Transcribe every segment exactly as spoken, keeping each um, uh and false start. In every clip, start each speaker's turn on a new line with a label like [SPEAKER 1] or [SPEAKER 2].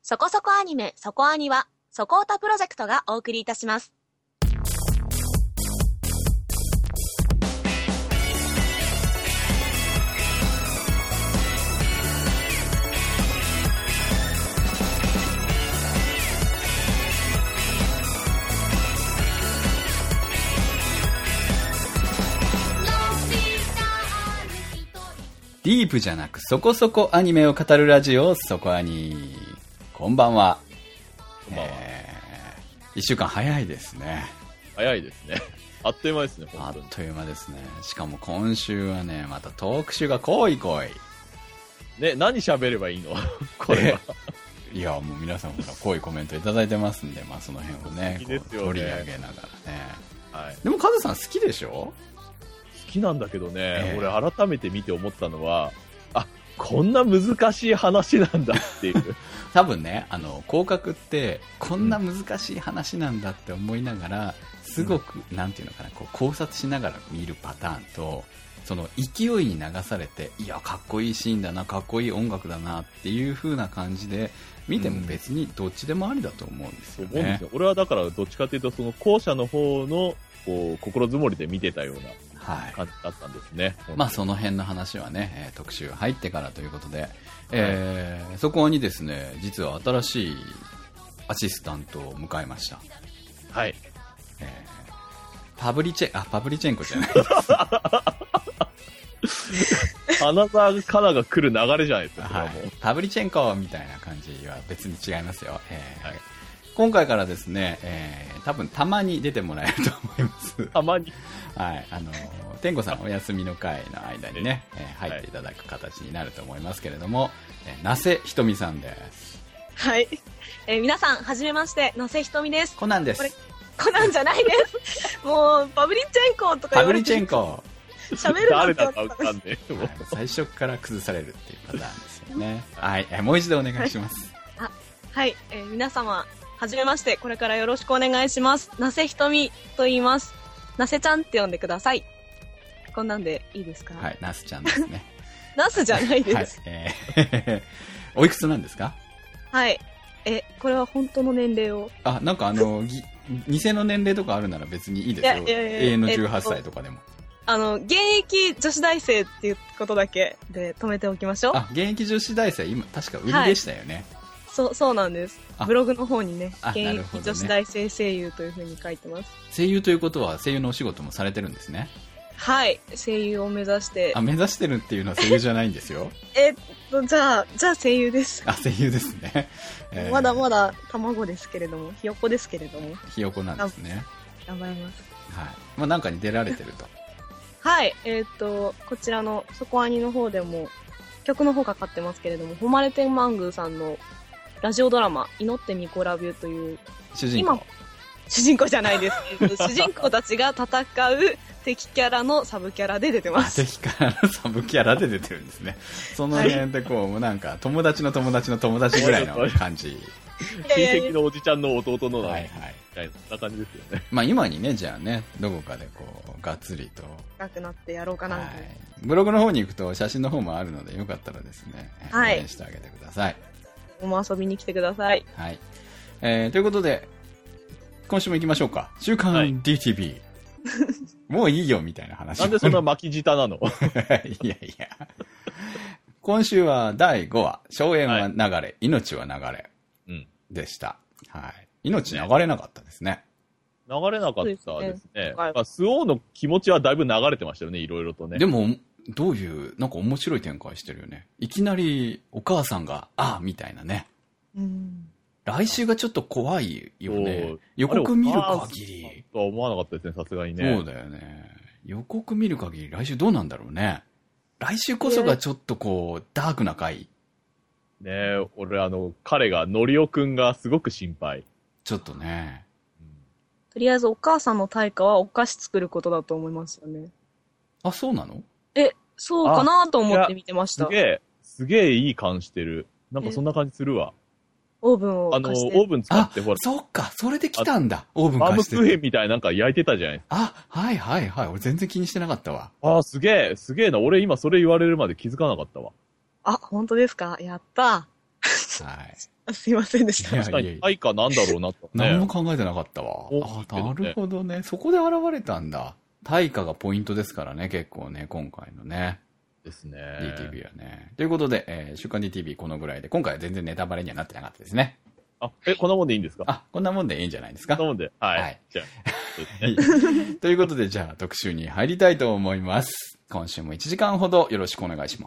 [SPEAKER 1] そこそこアニメ、そこアニは、そこおたプロジェクトがお送りいたします。
[SPEAKER 2] ディープじゃなくそこそこアニメを語るラジオ、そこアニ。こんばんは。
[SPEAKER 3] こんばんは。
[SPEAKER 2] えー、一週間早いですね。
[SPEAKER 3] 早いですね。あっという間ですね、
[SPEAKER 2] あっ
[SPEAKER 3] 本当に。
[SPEAKER 2] という間ですね。しかも今週はね、またトーク集が濃い濃い。
[SPEAKER 3] ね、何喋ればいいのこれは。
[SPEAKER 2] いや、もう皆さんから濃いコメントいただいてますんで、まあその辺をね、
[SPEAKER 3] 好きですよね
[SPEAKER 2] こう取り上げながらね。
[SPEAKER 3] はい。
[SPEAKER 2] でもカズさん好きでしょ？
[SPEAKER 3] 好きなんだけどね、
[SPEAKER 2] ええ
[SPEAKER 3] 俺改めて見て思ったのは、あ、こんな難しい話なんだっていう。
[SPEAKER 2] 多分ね、あの広角ってこんな難しい話なんだって思いながら、すごく、うん、なんていうのかな、こう考察しながら見るパターンと、その勢いに流されて、いやかっこいいシーンだな、かっこいい音楽だなっていう風な感じで見ても別にどっちでもありだと思うんですよね。
[SPEAKER 3] 思うんですよ。俺はだからどっちかというとその後者の方のこう心づもりで見てたような感じだったんですね。
[SPEAKER 2] はい、まあその辺の話はね、えー、特集入ってからということで、えーはい、そこにですね、実は新しいアシスタントを迎えました。
[SPEAKER 3] はい。
[SPEAKER 2] えー、パブリチェあパブリチェンコじゃないです。
[SPEAKER 3] 花澤香菜が来る流れじゃないですか。
[SPEAKER 2] はい、パブリチェンコみたいな感じは別に違いますよ。えーはい、今回からですね、えー、多分たまに出てもらえると思います。
[SPEAKER 3] たまに。
[SPEAKER 2] はい、あの天子さんお休みの会の間にね、えー、入っていただく形になると思いますけれども、えー、那瀬ひとみさんです。
[SPEAKER 1] はい、えー、皆さんはじめまして、那瀬ひとみです。
[SPEAKER 2] コナンです。
[SPEAKER 1] これコナンじゃないです。もうパブリチェンコとか言われて、
[SPEAKER 2] パブリチェンコ
[SPEAKER 1] 喋る
[SPEAKER 3] 誰だかわかんねえ。
[SPEAKER 2] 最初から崩されるっていうパターンですよね。はい、もう一度お願いします。
[SPEAKER 1] はい、あはい、えー、皆様はじめまして、これからよろしくお願いします。那瀬ひとみと言います。那瀬ちゃんって呼んでください。こんなんでいいですか？
[SPEAKER 2] はい、那須ちゃんですね。
[SPEAKER 1] 那須じゃないです。
[SPEAKER 2] はい、えー、おいくつなんですか？
[SPEAKER 1] はい。え、これは本当の年齢を。
[SPEAKER 2] あ、なんかあの、ぎ偽の年齢とかあるなら別にいいですよ。永遠のじゅうはっさいとかでも。
[SPEAKER 1] あの、現役女子大生っていうことだけで止めておきましょう。
[SPEAKER 2] あ、現役女子大生、今、確か売りでしたよね。はい、
[SPEAKER 1] そう、そうなんです。ブログの方にね、現役女子大生声優という風に書いてます。
[SPEAKER 2] 声優ということは声優のお仕事もされてるんですね。
[SPEAKER 1] はい、声優を目指して。
[SPEAKER 2] あ、目指してるっていうのは声優じゃないんですよ。
[SPEAKER 1] えっと、じゃあ、じゃあ声優です。
[SPEAKER 2] あ、声優ですね。
[SPEAKER 1] えー、まだまだ卵ですけれども、ひよこですけれども。
[SPEAKER 2] ひよこなんですね。
[SPEAKER 1] 頑張ります。
[SPEAKER 2] はい。まあ、なんかに出られてると。
[SPEAKER 1] はい、えー、っと、こちらのそこアニの方でも、曲の方かかってますけれども、誉れ天満宮さんのラジオドラマ、祈ってミコラビューという、
[SPEAKER 2] 主人公。
[SPEAKER 1] 今、主人公じゃないですけど、主人公たちが戦う敵キャラのサブキャラで出てます。
[SPEAKER 2] 敵キャラのサブキャラで出てるんですね。その辺でこう、もうなんか、友達の友達の友達ぐらいの感じ。
[SPEAKER 3] 親戚のおじちゃんの弟の、
[SPEAKER 2] はいはい。
[SPEAKER 3] みたいな感じですよね。
[SPEAKER 2] まあ今にね、じゃあね、どこかでこう、がっつりと。
[SPEAKER 1] 深くなってやろうかな、はい。
[SPEAKER 2] ブログの方に行くと写真の方もあるので、よかったらですね、
[SPEAKER 1] はい、
[SPEAKER 2] 応援してあげてください。
[SPEAKER 1] も遊びに来てください。
[SPEAKER 2] はい。えー、ということで、今週も行きましょうか。週刊 ディーティービー。はい、もういいよみたいな話。
[SPEAKER 3] なんでそんな巻き舌なの？
[SPEAKER 2] いやいや。今週はだいごわ、荘園は流れ、はい、命は流れ。でした。はい。命流れなかったですね。
[SPEAKER 3] 流れなかったですね。まあ、スオーの気持ちはだいぶ流れてましたよね、いろいろとね。
[SPEAKER 2] でも、どういう、なんか面白い展開してるよね。いきなりお母さんが、ああ、みたいなね。うん。来週がちょっと怖いよね。予告見る限り。
[SPEAKER 3] とは思わなかったですね、さすがにね。
[SPEAKER 2] そうだよね。予告見る限り、来週どうなんだろうね。来週こそがちょっとこう、ダークな回。
[SPEAKER 3] ねえ、俺あの、彼が、のりおくんがすごく心配。
[SPEAKER 2] ちょっとね、
[SPEAKER 1] うん。とりあえずお母さんの対価はお菓子作ることだと思いますよね。
[SPEAKER 2] あ、そうなの？
[SPEAKER 1] え、そうかなと思って見てました。
[SPEAKER 3] すげえ、すげえいい感してる。なんかそんな感じするわ。
[SPEAKER 1] オーブンを貸して。
[SPEAKER 3] あの、オーブン使ってほら。
[SPEAKER 2] そっか、それで来たんだ。オーブン貸して。
[SPEAKER 3] バームクーヘンみたいなんか焼いてたじゃないですか。
[SPEAKER 2] あ、はいはいはい。俺全然気にしてなかったわ。
[SPEAKER 3] あ、すげえ、すげえな。俺今それ言われるまで気づかなかったわ。
[SPEAKER 1] あ、本当ですか？やった
[SPEAKER 2] はい。
[SPEAKER 1] すいませんでした。
[SPEAKER 3] 確かに、対価なんだろうなと、ね。
[SPEAKER 2] 何も考えてなかったわ。あ、なるほどね。そこで現れたんだ。対価がポイントですからね、結構ね、今回のね。
[SPEAKER 3] ですね。
[SPEAKER 2] ディーティービー はね。ということで、えー、週刊 ディーティービー このぐらいで、今回は全然ネタバレにはなってなかったですね。
[SPEAKER 3] あ、え、こんなもんでいいんですか？
[SPEAKER 2] あ、こんなもんでいいんじゃないですか？
[SPEAKER 3] こんなもんで。はい。はい、じゃあ、ね、
[SPEAKER 2] ということで、じゃあ特集に入りたいと思います。今週もいちじかんほどよろしくお願いします。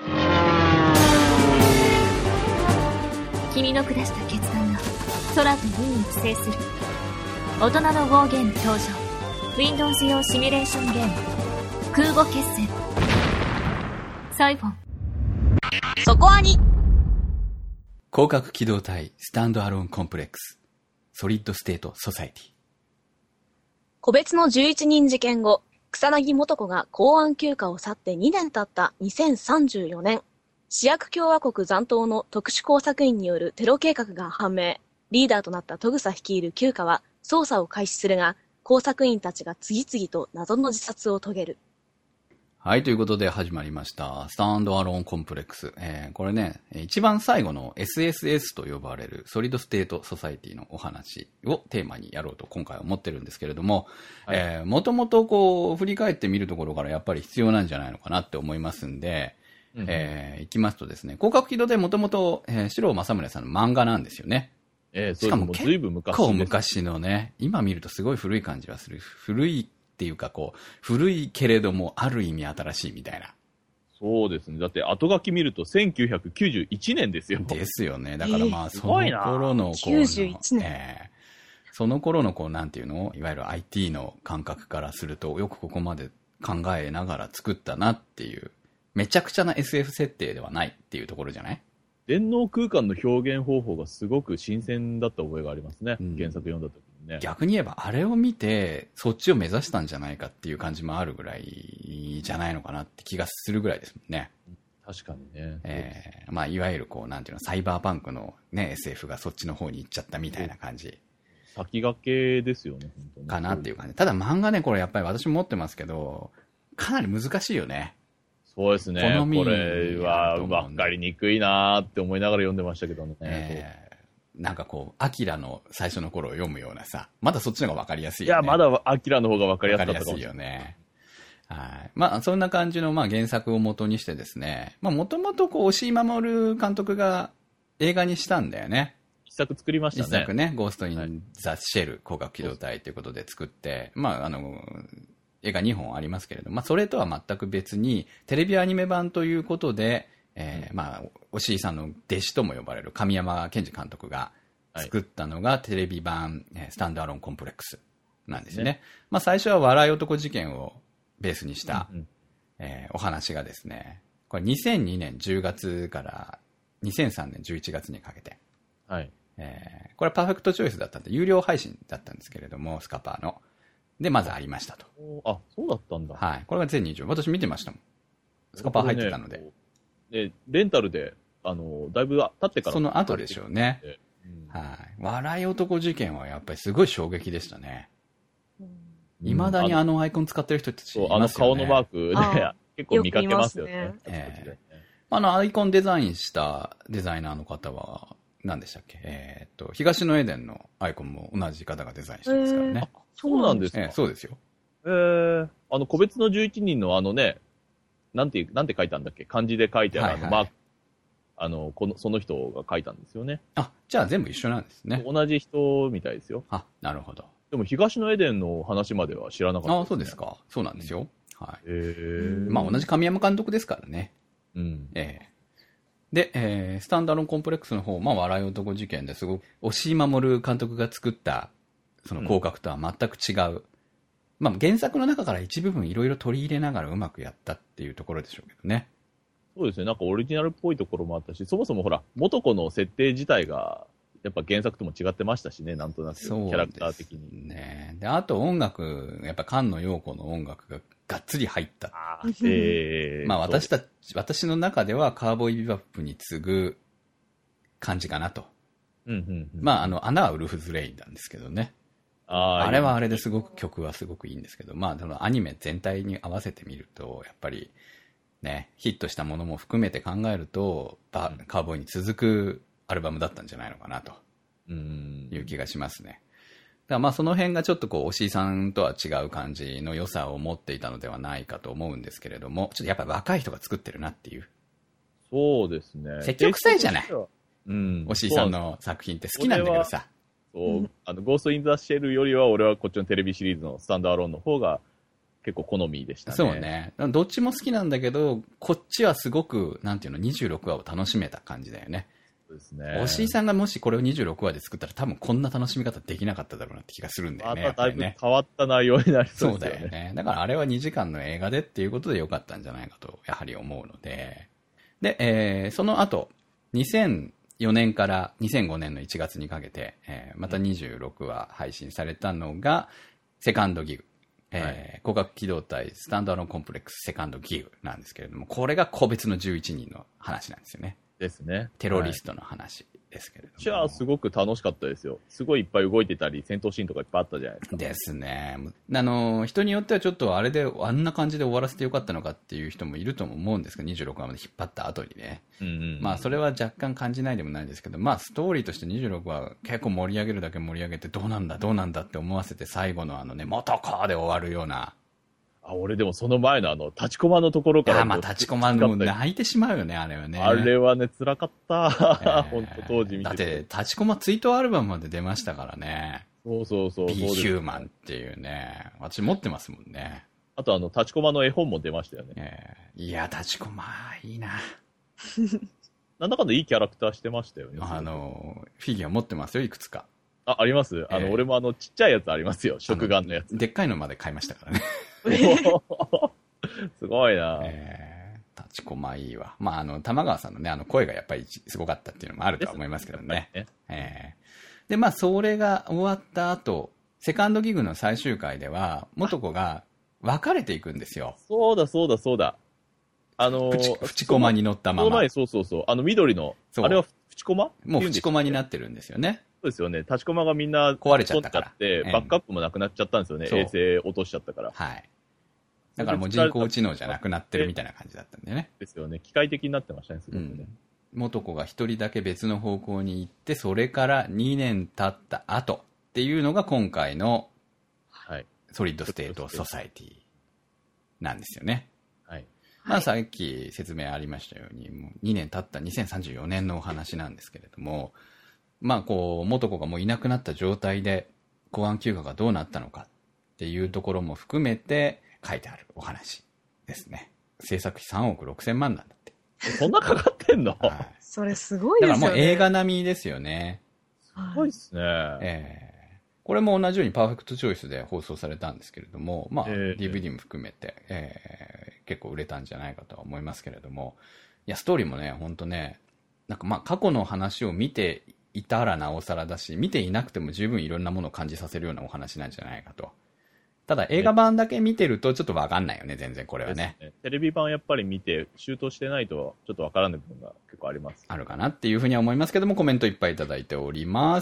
[SPEAKER 4] 君の下した決断が空と海を制する。大人のウォーゲーム登場。Windows 用シミュレーションゲーム。空母決戦。サイフォン。
[SPEAKER 1] そこアニ。
[SPEAKER 2] 広角機動隊スタンドアローンコンプレックス。ソリッドステートソサイティ。
[SPEAKER 1] 個別のじゅういちにん事件後、草薙素子が公安休暇を去ってにねん経ったにせんさんじゅうよねん。試薬共和国残党の特殊工作員によるテロ計画が判明。リーダーとなったトグサ率いる休暇は捜査を開始するが、工作員たちが次々と謎の自殺を遂げる。
[SPEAKER 2] はい、ということで始まりました。スタンドアローンコンプレックス。えー、これね、一番最後の エスエスエス と呼ばれるソリッドステートソサイティのお話をテーマにやろうと今回は思ってるんですけれども、はい、えー、もともとこう振り返ってみるところからやっぱり必要なんじゃないのかなって思いますんで、うん、えー、いきますとですね、広角機動隊もともと四郎正宗さんの漫画なんですよね。
[SPEAKER 3] えー、しかも結
[SPEAKER 2] 構昔のね、今見るとすごい古い感じはする。古いっていうかこう、古いけれどもある意味新しいみたいな。
[SPEAKER 3] そうですね。だって後書き見るとせんきゅうひゃくきゅうじゅういちねんですよ。
[SPEAKER 2] ですよね。だからまあ、その頃のこう、
[SPEAKER 1] きゅうじゅういちねん。
[SPEAKER 2] えー、その頃のこう、なんていうの、いわゆる アイティー の感覚からすると、よくここまで考えながら作ったなっていう、めちゃくちゃな エスエフ 設定ではないっていうところじゃない？
[SPEAKER 3] 電脳空間の表現方法がすごく新鮮だった覚えがありますね。うん、原作読んだ時にね。
[SPEAKER 2] 逆に言えばあれを見てそっちを目指したんじゃないかっていう感じもあるぐらいじゃないのかなって気がするぐらいですもんね。
[SPEAKER 3] 確かにね。
[SPEAKER 2] えー、まあいわゆるこうなんていうのサイバーパンクのね エスエフ がそっちの方に行っちゃったみたいな感じ。
[SPEAKER 3] 先駆けですよね。本当に
[SPEAKER 2] かなっていう感じ。ただ漫画ねこれやっぱり私も持ってますけどかなり難しいよね。
[SPEAKER 3] そうですね。これは分かりにくいなーって思いながら読んでましたけどね。
[SPEAKER 2] えー、なんかこう、アキラの最初の頃を読むようなさ、まだそっちの方が分かりやすいよね。
[SPEAKER 3] いや、まだアキラの方が分かりやすかったかもしれない。
[SPEAKER 2] 分かりやすいよね。はい。まあ、そんな感じの、まあ、原作を元にしてですね、まあ、もともとこう、押井守監督が映画にしたんだよね。
[SPEAKER 3] 一作作りましたね。
[SPEAKER 2] 一作ね、ゴースト・イン・ザ・シェル、広角機動隊ということで作って、まあ、あの、映画にほんありますけれども、まあ、それとは全く別に、テレビアニメ版ということで、えー、まあ、押井さんの弟子とも呼ばれる神山健二監督が作ったのが、テレビ版、スタンドアローンコンプレックスなんですね。ねまあ、最初は笑い男事件をベースにした、うんうんえー、お話がですね、これにせんにねんじゅうがつからにせんさんねんじゅういちがつにかけて、
[SPEAKER 3] はい
[SPEAKER 2] えー、これはパーフェクトチョイスだったんで、有料配信だったんですけれども、スカパーの。で、まずありましたと。
[SPEAKER 3] あ、そうだったんだ。
[SPEAKER 2] はい。これが全にじゅう。私見てましたもん。スカパー入ってたので。
[SPEAKER 3] で、レンタルで、あの、だいぶ経ってから。
[SPEAKER 2] その後でしょうね。うん、はい。笑い男事件はやっぱりすごい衝撃でしたね。いま、うん、だにあのアイコン使ってる人たちいますよね。
[SPEAKER 3] あの顔のマークね、結構見かけますよね。よ
[SPEAKER 2] えー、あのアイコンデザインしたデザイナーの方は、何でしたっけえー、っと、東のエデンのアイコンも同じ方がデザインしてますからね。
[SPEAKER 3] えー、そうなんですか、
[SPEAKER 2] えー、そうですよ。
[SPEAKER 3] えー、あの、個別のじゅういちにんのあのね、なんて、なんて書いたんだっけ漢字で書いてあるあの、はいはい、マーク、あの、この、その人が書いたんですよね。
[SPEAKER 2] あ、じゃあ全部一緒なんですね。
[SPEAKER 3] 同じ人みたいですよ。
[SPEAKER 2] あ、なるほど。
[SPEAKER 3] でも東のエデンの話までは知らなかったです、ね。
[SPEAKER 2] あ、そうですか。そうなんですよ。うん、はい。
[SPEAKER 3] えー、
[SPEAKER 2] まあ同じ神山監督ですからね。
[SPEAKER 3] うん。
[SPEAKER 2] ええーで、えー、スタンダーロンコンプレックスの方、まあ、笑い男事件ですごく、押井守監督が作った、その広角とは全く違う。うん、まあ、原作の中から一部分いろいろ取り入れながらうまくやったっていうところでしょうけどね。
[SPEAKER 3] そうですね。なんかオリジナルっぽいところもあったし、そもそもほら、元子の設定自体が、やっぱ原作とも違ってましたしね、なんとなく。キャラクター的に。
[SPEAKER 2] ね。で、あと音楽、やっぱ菅野陽子の音楽ががっつり入った。
[SPEAKER 3] あえー、
[SPEAKER 2] まあ私たち、私の中ではカーボーイビバップに次ぐ感じかなと。
[SPEAKER 3] うんうんうん、
[SPEAKER 2] まああの、穴はウルフズレインなんですけどね。あ, あれはあれですごく曲はすごくいいんですけど、まあでもアニメ全体に合わせてみると、やっぱりね、ヒットしたものも含めて考えると、バカウボーイに続くアルバムだったんじゃないのかなという気がしますね。だからまあその辺がちょっとこう、押井さんとは違う感じの良さを持っていたのではないかと思うんですけれども、ちょっとやっぱり若い人が作ってるなっていう。
[SPEAKER 3] そうですね。
[SPEAKER 2] 積極臭いじゃない。
[SPEAKER 3] うん。
[SPEAKER 2] 押井さんの作品って好きなんだけどさ。
[SPEAKER 3] そう、うん、あの、ゴースト・イン・ザ・シェルよりは、俺はこっちのテレビシリーズのスタンド・アローンの方が結構好みでしたね。
[SPEAKER 2] そうね。どっちも好きなんだけど、こっちはすごく、なんていうの、にじゅうろくわを楽しめた感じだよね。
[SPEAKER 3] そうですね。
[SPEAKER 2] 押井さんがもしこれをにじゅうろくわで作ったら多分こんな楽しみ方できなかっただろうなって気がするんだよね。
[SPEAKER 3] まただいぶ変わった内容になりそうですよね。
[SPEAKER 2] そうだよね。だからあれはにじかんの映画でっていうことでよかったんじゃないかと、やはり思うので。で、えー、その後、にせんよねんからにせんごねんのいちがつにかけて、えー、またにじゅうろくわ配信されたのが、セカンドギグ。えーはい、光学機動隊スタンドアローンコンプレックスセカンドギグなんですけれども、これが個別のじゅういちにんの話なんですよね。
[SPEAKER 3] ですね。
[SPEAKER 2] テロリストの話ですけれども。
[SPEAKER 3] じゃあすごく楽しかったですよ。すごいいっぱい動いてたり、戦闘シーンとかいっぱいあったじゃないですか。
[SPEAKER 2] ですね。あの、人によってはちょっとあれで、あんな感じで終わらせてよかったのかっていう人もいると思うんですけど、にじゅうろくわまで引っ張った後にね。うんうんうん、まあそれは若干感じないでもないですけど、まあストーリーとしてにじゅうろくわ結構盛り上げるだけ盛り上げて、どうなんだどうなんだって思わせて最後のあのね、元子で終わるような。
[SPEAKER 3] あ、俺でもその前のあの、立ちコマのところから。
[SPEAKER 2] あ、まあ立ちコマも泣いてしまうよね、あれはね。
[SPEAKER 3] あれはね、辛かった。えー、本当当時見てて。
[SPEAKER 2] だって、立ちコマ追悼アルバムまで出ましたからね。
[SPEAKER 3] そうそうそう。
[SPEAKER 2] Be Human っていうね。私持ってますもんね。
[SPEAKER 3] あとあの、立ちコマの絵本も出ましたよね。
[SPEAKER 2] えー、いや、立ちコマ、いいな。
[SPEAKER 3] なんだかんだいいキャラクターしてましたよね。
[SPEAKER 2] あの、フィギュア持ってますよ、いくつか。
[SPEAKER 3] あ、ありますあの、えー、俺もあの、ちっちゃいやつありますよ。食玩のやつ。
[SPEAKER 2] でっかいのまで買いましたからね。
[SPEAKER 3] すごいな、
[SPEAKER 2] えー、立ちこまいいわ。まあ、あの、玉川さんのね、あの、声がやっぱりすごかったっていうのもあるとは思いますけどね。ねえー、で、まあ、それが終わった後、セカンドギグの最終回では、元子が別れていくんですよ。
[SPEAKER 3] そうだ、そうだ、そうだ。あのー、
[SPEAKER 2] プチコマに乗ったまま。
[SPEAKER 3] 前、そうそうそう。あの、緑の、あれはプチコマ
[SPEAKER 2] もうプチコマになってるんですよね。
[SPEAKER 3] そうですよね。立ちコマがみんな
[SPEAKER 2] 壊れちゃったから。
[SPEAKER 3] で、バックアップもなくなっちゃったんですよね。衛星落としちゃったから。
[SPEAKER 2] はい。だからもう人工知能じゃなくなってるみたいな感じだったんだよね。
[SPEAKER 3] ですよね。機械的になってましたね、すごくね。うん、
[SPEAKER 2] 元子が一人だけ別の方向に行って、それからにねん経った後っていうのが今回の、はい。ソリッドステートソサエティなんですよね。はい。まあさっき説明ありましたように、もうにねん経ったにせんさんじゅうよねんのお話なんですけれども、まあこう、元子がもういなくなった状態で、公安休暇がどうなったのかっていうところも含めて書いてあるお話ですね。制作費さんおくろくせんまんなんだって。
[SPEAKER 3] そんなかかってんの、はい、
[SPEAKER 1] それすごいですよね。
[SPEAKER 2] だからもう映画並みですよね。
[SPEAKER 3] すごいっすね。
[SPEAKER 2] えーこれも同じようにパーフェクトチョイスで放送されたんですけれども、まあ、ディーブイディー も含めて、えー、結構売れたんじゃないかとは思いますけれども、いや、ストーリーもね、ほんとね、なんかまあ、過去の話を見ていたらなおさらだし、見ていなくても十分いろんなものを感じさせるようなお話なんじゃないかと。ただ、映画版だけ見てるとちょっとわかんないよね、全然これはね。
[SPEAKER 3] ねテレビ版やっぱり見て、習得してないとちょっとわからない部分が結構あります。
[SPEAKER 2] あるかなっていうふうには思いますけども、コメントいっぱいいただいております。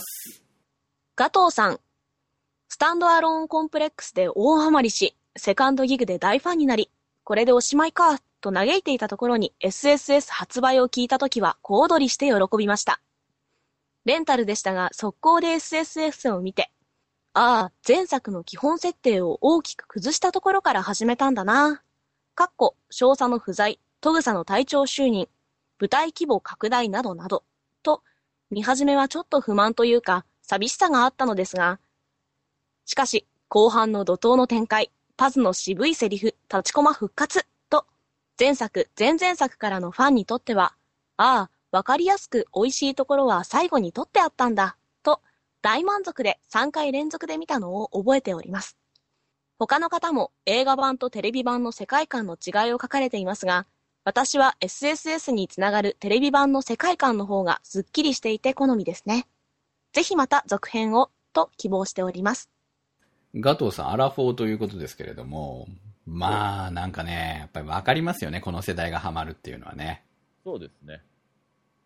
[SPEAKER 1] ガトーさん。スタンドアローンコンプレックスで大ハマりし、セカンドギグで大ファンになり、これでおしまいか、と嘆いていたところに エスエスエス 発売を聞いたときは小躍りして喜びました。レンタルでしたが、速攻で エスエスエス を見て、ああ、前作の基本設定を大きく崩したところから始めたんだな。かっこ、少佐の不在、トグサの隊長就任、部隊規模拡大などなど、と、見始めはちょっと不満というか、寂しさがあったのですが、しかし、後半の怒涛の展開、パズの渋いセリフ、立ちコマ復活、と、前作、前々作からのファンにとっては、ああ、わかりやすく美味しいところは最後に取ってあったんだ、と、大満足でさんかい連続で見たのを覚えております。他の方も映画版とテレビ版の世界観の違いを書かれていますが、私は エスエスエス につながるテレビ版の世界観の方がすっきりしていて好みですね。ぜひまた続編を、と希望しております。
[SPEAKER 2] ガトーさん、アラフォーということですけれども、まあ、なんかね、やっぱりわかりますよね、この世代がハマるっていうのはね。
[SPEAKER 3] そうですね。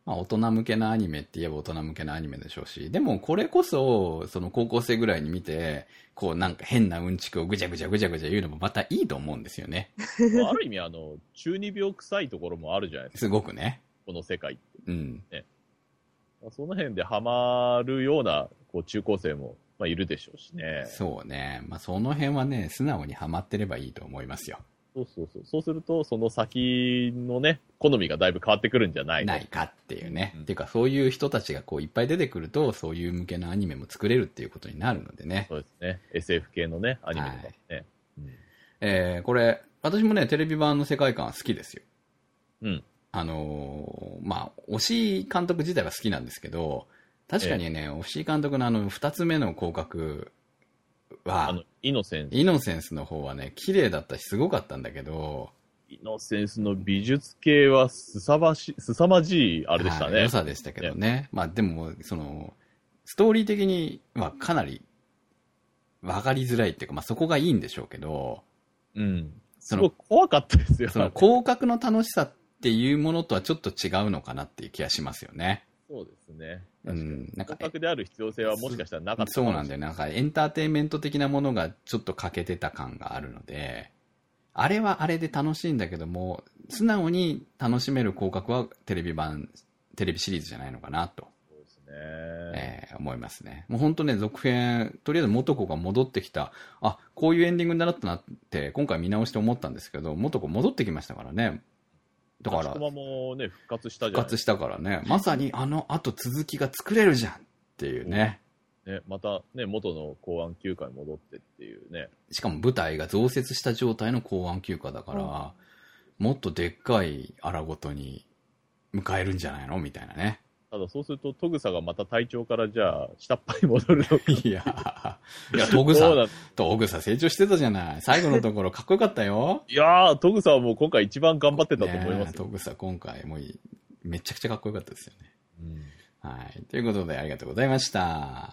[SPEAKER 2] まあ、大人向けなアニメって言えば大人向けなアニメでしょうし、でもこれこそ、その高校生ぐらいに見て、こうなんか変なうんちくをぐちゃぐちゃぐちゃぐちゃ言うのもまたいいと思うんですよね。
[SPEAKER 3] ある意味、あの、中二病臭いところもあるじゃないですか。
[SPEAKER 2] すごくね。
[SPEAKER 3] この世界って。
[SPEAKER 2] うん。
[SPEAKER 3] ね。その辺でハマるような、こう、中高生も、まあ、いるでしょうしね。
[SPEAKER 2] そうね。まあ、その辺はね、素直にハマってればいいと思いますよ。
[SPEAKER 3] そうそうそう。そうすると、その先のね、好みがだいぶ変わってくるんじゃない
[SPEAKER 2] ないかっていうね。
[SPEAKER 3] うん、
[SPEAKER 2] っていうか、そういう人たちがこういっぱい出てくると、そういう向けのアニメも作れるっていうことになるのでね。
[SPEAKER 3] そうですね。エスエフ 系のね、アニメとかね。はい、
[SPEAKER 2] うん、えー、これ、私もね、テレビ版の世界観は好きですよ。
[SPEAKER 3] うん。
[SPEAKER 2] あのー、まあ、押井監督自体は好きなんですけど、確かにね、えー、押井監督のあの、二つ目の広角は、
[SPEAKER 3] あの、イノセンス。
[SPEAKER 2] イノセンスの方はね、綺麗だったし、すごかったんだけど、
[SPEAKER 3] イノセンスの美術系はすさまし、すさまじいあれでしたね。
[SPEAKER 2] はい、良さでしたけどね。ねまあでも、その、ストーリー的にはかなり分かりづらいっていうか、まあそこがいいんでしょうけど、
[SPEAKER 3] うん。すごい怖かったですよ。
[SPEAKER 2] その広角の楽しさっていうものとはちょっと違うのかなっていう気がしますよね。
[SPEAKER 3] そうですね。
[SPEAKER 2] うん。なんか
[SPEAKER 3] 広角である必要性はもしかしたらなかった。
[SPEAKER 2] そうなんだよ。なんかエンターテインメント的なものがちょっと欠けてた感があるので、あれはあれで楽しいんだけども、素直に楽しめる広角はテレビ版、テレビシリーズじゃないのかなと。
[SPEAKER 3] そうですね。
[SPEAKER 2] えー、思いますね。もう本当ね、続編、とりあえず元子が戻ってきた、あ、こういうエンディングになったなって、今回見直して思ったんですけど、元子戻ってきましたからね。だから、
[SPEAKER 3] 立駒もね、復活したじゃん。
[SPEAKER 2] 復活したからね、まさにあの後続きが作れるじゃんっていうね。
[SPEAKER 3] ね、またね、元の公安休暇に戻ってっていうね。
[SPEAKER 2] しかも舞台が増設した状態の公安休暇だから、うん、もっとでっかい荒ごとに迎えるんじゃないのみたいなね。
[SPEAKER 3] ただそうすると、トグサがまた隊長からじゃあ、下っ端に戻るのか。
[SPEAKER 2] いやいや、トグサ、トグサ成長してたじゃない。最後のところかっこよかったよ。
[SPEAKER 3] いやー、トグサはもう今回一番頑張ってたと思います。
[SPEAKER 2] トグサ今回もうめちゃくちゃかっこよかったですよね。
[SPEAKER 3] うん、
[SPEAKER 2] はい。ということでありがとうございました。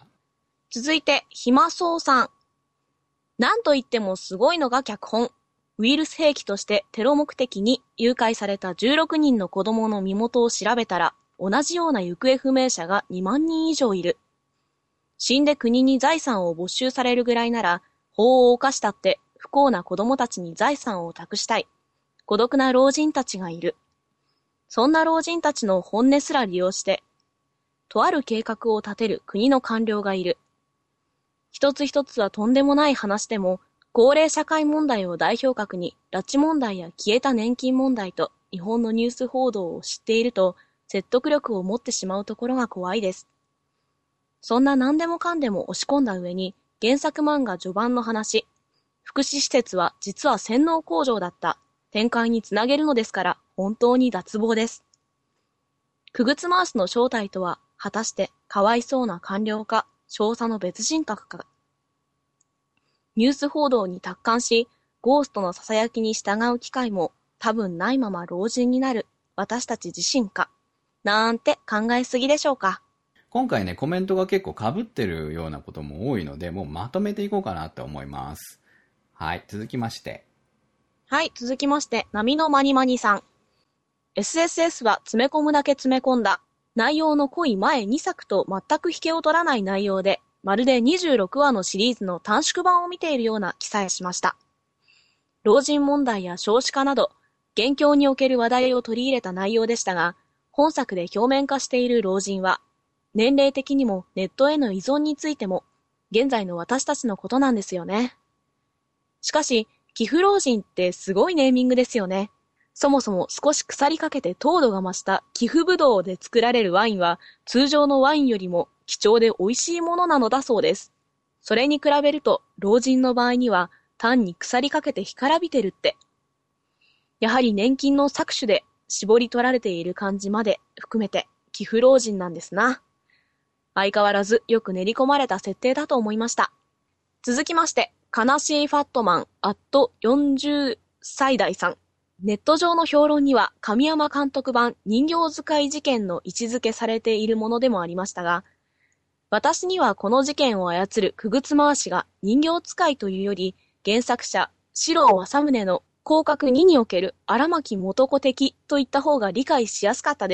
[SPEAKER 1] 続いて、ひまそうさん。なんといってもすごいのが脚本。ウイルス兵器としてテロ目的に誘拐されたじゅうろくにんの子供の身元を調べたら、同じような行方不明者がにまんにん以上いる。死んで国に財産を没収されるぐらいなら、法を犯したって不幸な子供たちに財産を託したい。孤独な老人たちがいる。そんな老人たちの本音すら利用して、とある計画を立てる国の官僚がいる。一つ一つはとんでもない話でも、高齢社会問題を代表格に拉致問題や消えた年金問題と日本のニュース報道を知っていると説得力を持ってしまうところが怖いです。そんな何でもかんでも押し込んだ上に原作漫画序盤の話、福祉施設は実は洗脳工場だった展開につなげるのですから本当に脱帽です。クグツマウスの正体とは果たしてかわいそうな官僚か少佐の別人格か。ニュース報道に達観し、ゴーストの囁きに従う機会も多分ないまま老人になる私たち自身か、なんて考えすぎでしょうか。
[SPEAKER 2] 今回ね、コメントが結構被ってるようなことも多いので、もうまとめていこうかなと思います。はい、続きまして。
[SPEAKER 1] はい、続きまして、波のまにまにさん。エスエスエス は詰め込むだけ詰め込んだ。内容の濃い前にさくと全く引けを取らない内容で、まるでにじゅうろくわのシリーズの短縮版を見ているような記載しました。老人問題や少子化など、現況における話題を取り入れた内容でしたが、本作で表面化している老人は、年齢的にもネットへの依存についても、現在の私たちのことなんですよね。しかし、寄付老人ってすごいネーミングですよね。そもそも少し腐りかけて糖度が増した寄付ぶどうで作られるワインは、通常のワインよりも貴重で美味しいものなのだそうです。それに比べると、老人の場合には、単に腐りかけて干からびてるって。やはり年金の搾取で絞り取られている感じまで含めて、寄付老人なんですな。相変わらずよく練り込まれた設定だと思いました。続きまして、悲しいファットマン、アットよんじゅっさい代さん。ネット上の評論には、神山監督版人形使い事件の位置づけされているものでもありましたが、私にはこの事件を操るクグツ回しが人形使いというより、原作者、四郎正宗の広角ににおける荒牧元子的といった方が理解しやすかったです。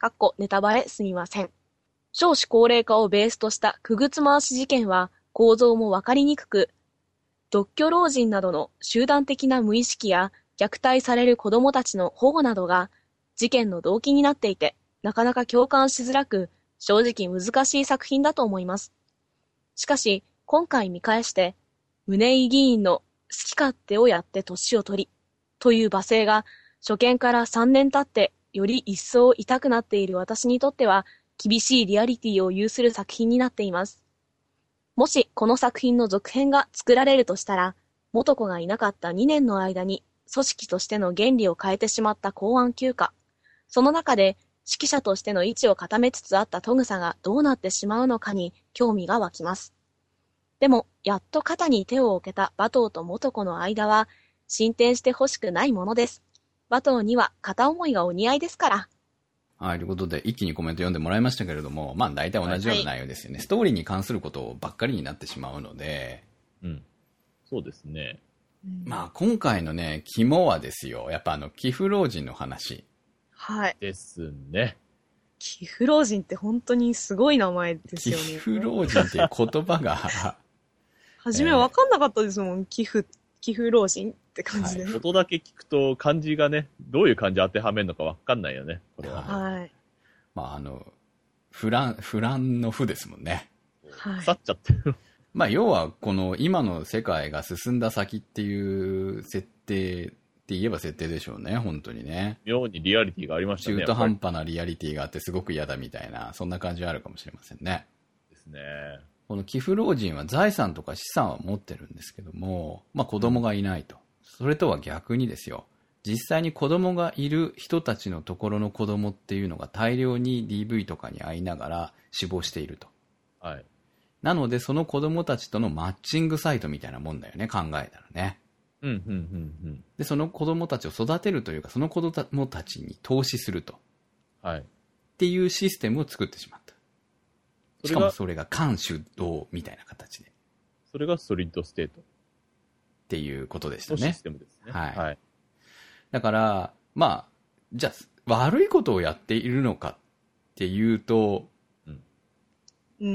[SPEAKER 1] かっこネタバレすみません。少子高齢化をベースとしたくぐつ回し事件は構造もわかりにくく、独居老人などの集団的な無意識や虐待される子供たちの保護などが事件の動機になっていて、なかなか共感しづらく、正直難しい作品だと思います。しかし、今回見返して、宗井議員の好き勝手をやって年を取り、という罵声が初見からさんねん経ってより一層痛くなっている私にとっては、厳しいリアリティを有する作品になっています。もしこの作品の続編が作られるとしたら、元子がいなかったにねんの間に組織としての原理を変えてしまった公安休暇、その中で指揮者としての位置を固めつつあった戸草がどうなってしまうのかに興味が湧きます。でも、やっと肩に手を置けた馬頭と元子の間は、進展してほしくないものです。馬頭には片思いがお似合いですから。
[SPEAKER 2] はい、ということで、一気にコメント読んでもらいましたけれども、まあ大体同じような内容ですよね。はい、ストーリーに関することばっかりになってしまうので、
[SPEAKER 3] うん。そうですね。
[SPEAKER 2] まあ今回のね、肝はですよ、やっぱあの、寄付老人の話。
[SPEAKER 1] はい。
[SPEAKER 3] ですね。
[SPEAKER 1] 寄付老人って本当にすごい名前ですよね。
[SPEAKER 2] 寄付老人っていう言葉が、
[SPEAKER 1] 初めは分かんなかったですもん、寄付、寄付老人って感じで、はい。
[SPEAKER 3] 音だけ聞くと漢字がね、どういう漢字当てはめるのか分かんないよね、これは。
[SPEAKER 1] はい。
[SPEAKER 2] まああの、フラン、フランのフですもんね。
[SPEAKER 3] はい。腐っちゃってる。
[SPEAKER 2] まあ要はこの今の世界が進んだ先っていう設定って言えば設定でしょうね、本当にね。
[SPEAKER 3] 妙にリアリティがありましたね。
[SPEAKER 2] 中途半端なリアリティがあってすごく嫌だみたいな、そんな感じはあるかもしれませんね。
[SPEAKER 3] ですね。
[SPEAKER 2] この寄付老人は財産とか資産は持ってるんですけども、まあ子供がいないと。それとは逆にですよ。実際に子供がいる人たちのところの子供っていうのが大量に ディーブイ とかに遭いながら死亡していると。
[SPEAKER 3] はい。
[SPEAKER 2] なのでその子供たちとのマッチングサイトみたいなもんだよね、考えたらね。
[SPEAKER 3] うん、うん、うん、うん。
[SPEAKER 2] で、その子供たちを育てるというか、その子供たちに投資すると。
[SPEAKER 3] はい。
[SPEAKER 2] っていうシステムを作ってしまった。しかもそれが官主導みたいな形で。
[SPEAKER 3] それがストリートステート。
[SPEAKER 2] っていうことでしたね。
[SPEAKER 3] システムですね。
[SPEAKER 2] はい。
[SPEAKER 3] はい、
[SPEAKER 2] だから、まあ、じゃあ、悪いことをやっているのかっていうと、
[SPEAKER 1] うん、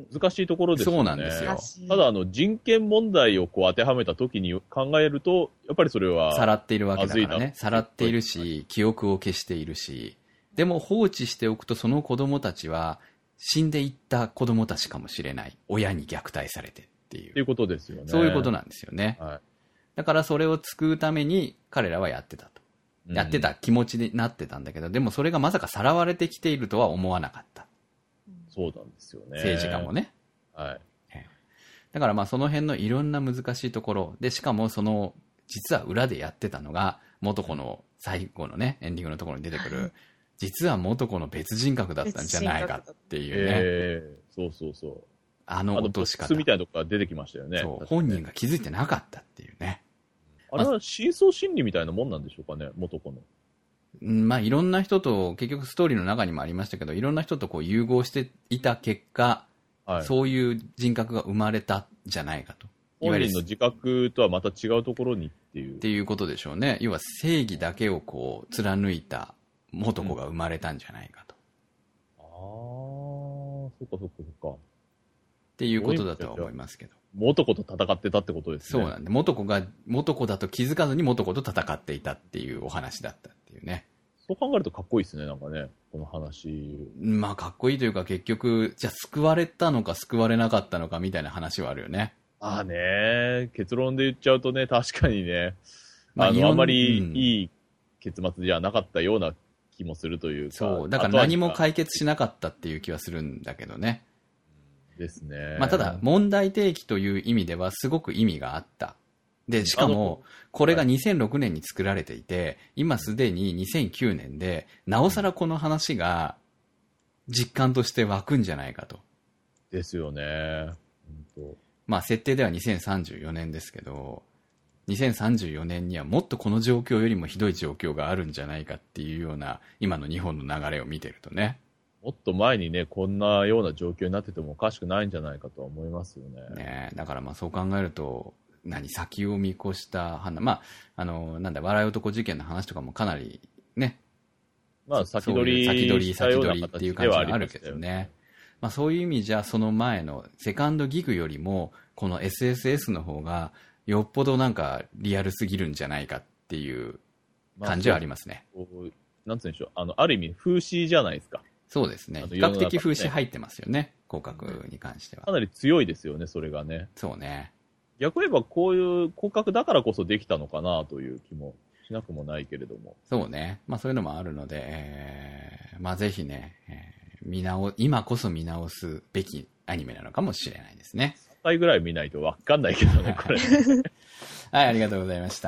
[SPEAKER 3] 難しいところですよね。
[SPEAKER 2] そうなんですよ。
[SPEAKER 3] ただ、あの、人権問題をこう当てはめたときに考えると、やっぱりそれは。
[SPEAKER 2] さらっているわけだからね。さらっているし、記憶を消しているし、でも放置しておくとその子供たちは、死んでいった子供たちかもしれない。親に虐待されてっていう。
[SPEAKER 3] っていうことですよね。
[SPEAKER 2] そういうことなんですよね。
[SPEAKER 3] はい、
[SPEAKER 2] だからそれを救うために彼らはやってたと。やってた気持ちになってたんだけど、でもそれがまさかさらわれてきているとは思わなかった。
[SPEAKER 3] そうなんですよね。
[SPEAKER 2] 政治家もね。
[SPEAKER 3] はい。
[SPEAKER 2] だからまあその辺のいろんな難しいところで、しかもその実は裏でやってたのが元子の最後のねエンディングのところに出てくる実は元子の別人格だったんじゃないかっていうね。
[SPEAKER 3] えー、そうそうそう。
[SPEAKER 2] あの落とし方。
[SPEAKER 3] あのボックスみたいなとこが出てきましたよね。
[SPEAKER 2] そう、本人が気づいてなかったっていうね。
[SPEAKER 3] あれは深層心理みたいなもんなんでしょうかね、元子の。
[SPEAKER 2] まあいろんな人と、結局ストーリーの中にもありましたけど、いろんな人とこう融合していた結果、はい、そういう人格が生まれたんじゃないかと。
[SPEAKER 3] 本人の自覚とはまた違うところにっていう。
[SPEAKER 2] っていうことでしょうね。要は正義だけをこう貫いた元子が生まれたんじゃないかと。
[SPEAKER 3] うん、ああ、そっかそっかそっか。
[SPEAKER 2] っていうことだとは思いますけど。
[SPEAKER 3] 元子と戦ってたってことですね。
[SPEAKER 2] そうなんで、元子が、元子だと気づかずに元子と戦っていたっていうお話だったっていうね。
[SPEAKER 3] そう考えるとかっこいいですね、なんかね、この話。
[SPEAKER 2] まあかっこいいというか結局、じゃあ救われたのか救われなかったのかみたいな話はあるよね。
[SPEAKER 3] ああね、結論で言っちゃうとね、確かにね、まあ、あの、あんまりいい結末じゃなかったような気もするというか。
[SPEAKER 2] そう、だから何も解決しなかったっていう気はするんだけどね。
[SPEAKER 3] ですね。
[SPEAKER 2] まあただ、問題提起という意味ではすごく意味があった。で、しかも、これがにせんろくねんに作られていて、今すでににせんきゅうねんで、なおさらこの話が実感として湧くんじゃないかと。
[SPEAKER 3] ですよね。本当。
[SPEAKER 2] まあ設定ではにせんさんじゅうよねんですけど、にせんさんじゅうよねんにはもっとこの状況よりもひどい状況があるんじゃないかっていうような、今の日本の流れを見てるとね。
[SPEAKER 3] もっと前にね、こんなような状況になっててもおかしくないんじゃないかとは思いますよね。
[SPEAKER 2] ねえ、だからまあそう考えると、何、先を見越した判断。まあ、あの、なんだ、笑い男事件の話とかもかなりね、
[SPEAKER 3] まあ、先取り
[SPEAKER 2] 先取り、
[SPEAKER 3] したような
[SPEAKER 2] 先取りっていう感じはあるけど
[SPEAKER 3] 形ではありましたよ
[SPEAKER 2] ね。まあそういう意味じゃ、その前のセカンドギグよりも、この エスエスエス の方が、よっぽどなんかリアルすぎるんじゃないかっていう感じはありますね。
[SPEAKER 3] まあ、こうなんつうんでしょう。あの、ある意味、風刺じゃないですか。
[SPEAKER 2] そうですね。
[SPEAKER 3] あの
[SPEAKER 2] 比較的風刺入ってますよね。広角に関しては。
[SPEAKER 3] かなり強いですよね、それがね。
[SPEAKER 2] そうね。
[SPEAKER 3] 逆に言えば、こういう広角だからこそできたのかなという気もしなくもないけれども。
[SPEAKER 2] そうね。まあそういうのもあるので、えー、まあぜひね、えー、見直、今こそ見直すべきアニメなのかもしれないですね。
[SPEAKER 3] さんかいぐらい見ないとわかんないけどね、これ。
[SPEAKER 2] はい、ありがとうございました。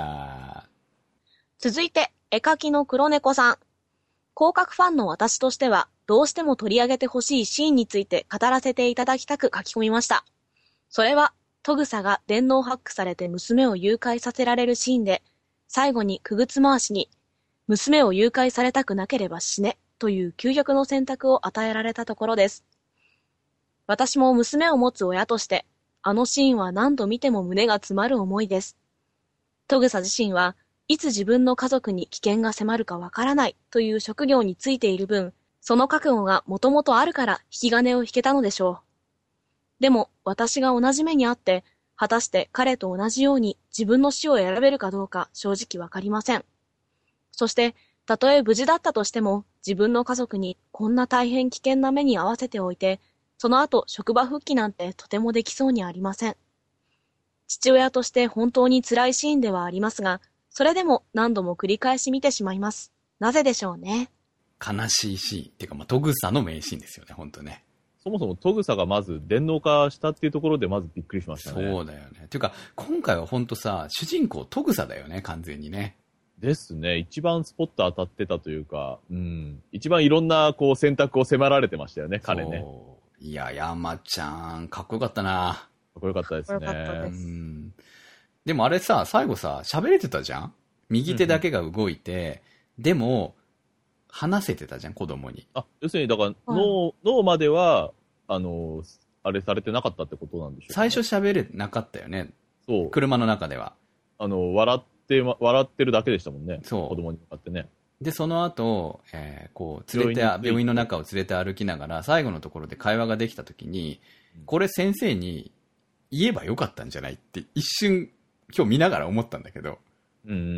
[SPEAKER 1] 続いて、絵描きの黒猫さん。広角ファンの私としては、どうしても取り上げてほしいシーンについて語らせていただきたく書き込みました。それは、トグサが電脳ハックされて娘を誘拐させられるシーンで、最後にくぐつ回しに、娘を誘拐されたくなければ死ね、という究極の選択を与えられたところです。私も娘を持つ親として、あのシーンは何度見ても胸が詰まる思いです。トグサ自身はいつ自分の家族に危険が迫るかわからないという職業についている分、その覚悟がもともとあるから引き金を引けたのでしょう。でも私が同じ目にあって、果たして彼と同じように自分の死を選べるかどうか正直わかりません。そして、たとえ無事だったとしても、自分の家族にこんな大変危険な目に遭わせておいて、その後職場復帰なんてとてもできそうにありません。父親として本当に辛いシーンではありますが、それでも何度も繰り返し見てしまいます。なぜでしょうね。
[SPEAKER 2] 悲しいシーン。っていうか、まあ、トグサの名シーンですよね、本当ね。
[SPEAKER 3] そもそもトグサがまず電脳化したっていうところでまずびっくりしましたね。
[SPEAKER 2] そうだよね。っていうか、今回は本当さ、主人公トグサだよね、完全にね。
[SPEAKER 3] ですね。一番スポット当たってたというか、うん。一番いろんなこう選択を迫られてましたよね、彼ね。
[SPEAKER 2] いや、山ちゃん、かっこよかったな。
[SPEAKER 3] かっこよかったですね。
[SPEAKER 1] かっこよかったで
[SPEAKER 2] う
[SPEAKER 1] す
[SPEAKER 2] ん。でもあれさ、最後さ、喋れてたじゃん？右手だけが動いて、うん、でも、話せてたじゃん、子供に。
[SPEAKER 3] あ、要するに、だから、脳、脳までは、あの、あれされてなかったってことなんでしょうか、
[SPEAKER 2] ね、最初喋れなかったよね。
[SPEAKER 3] そう。
[SPEAKER 2] 車の中では。
[SPEAKER 3] あの、笑って、笑ってるだけでしたもんね。
[SPEAKER 2] そう。
[SPEAKER 3] 子供に向かってね。
[SPEAKER 2] で、その後、えー、こう、連れて、病院の中を連れて歩きながら、最後のところで会話ができたときに、うん、これ先生に言えばよかったんじゃないって一瞬、今日見ながら思ったんだけど。
[SPEAKER 3] うんうんうん。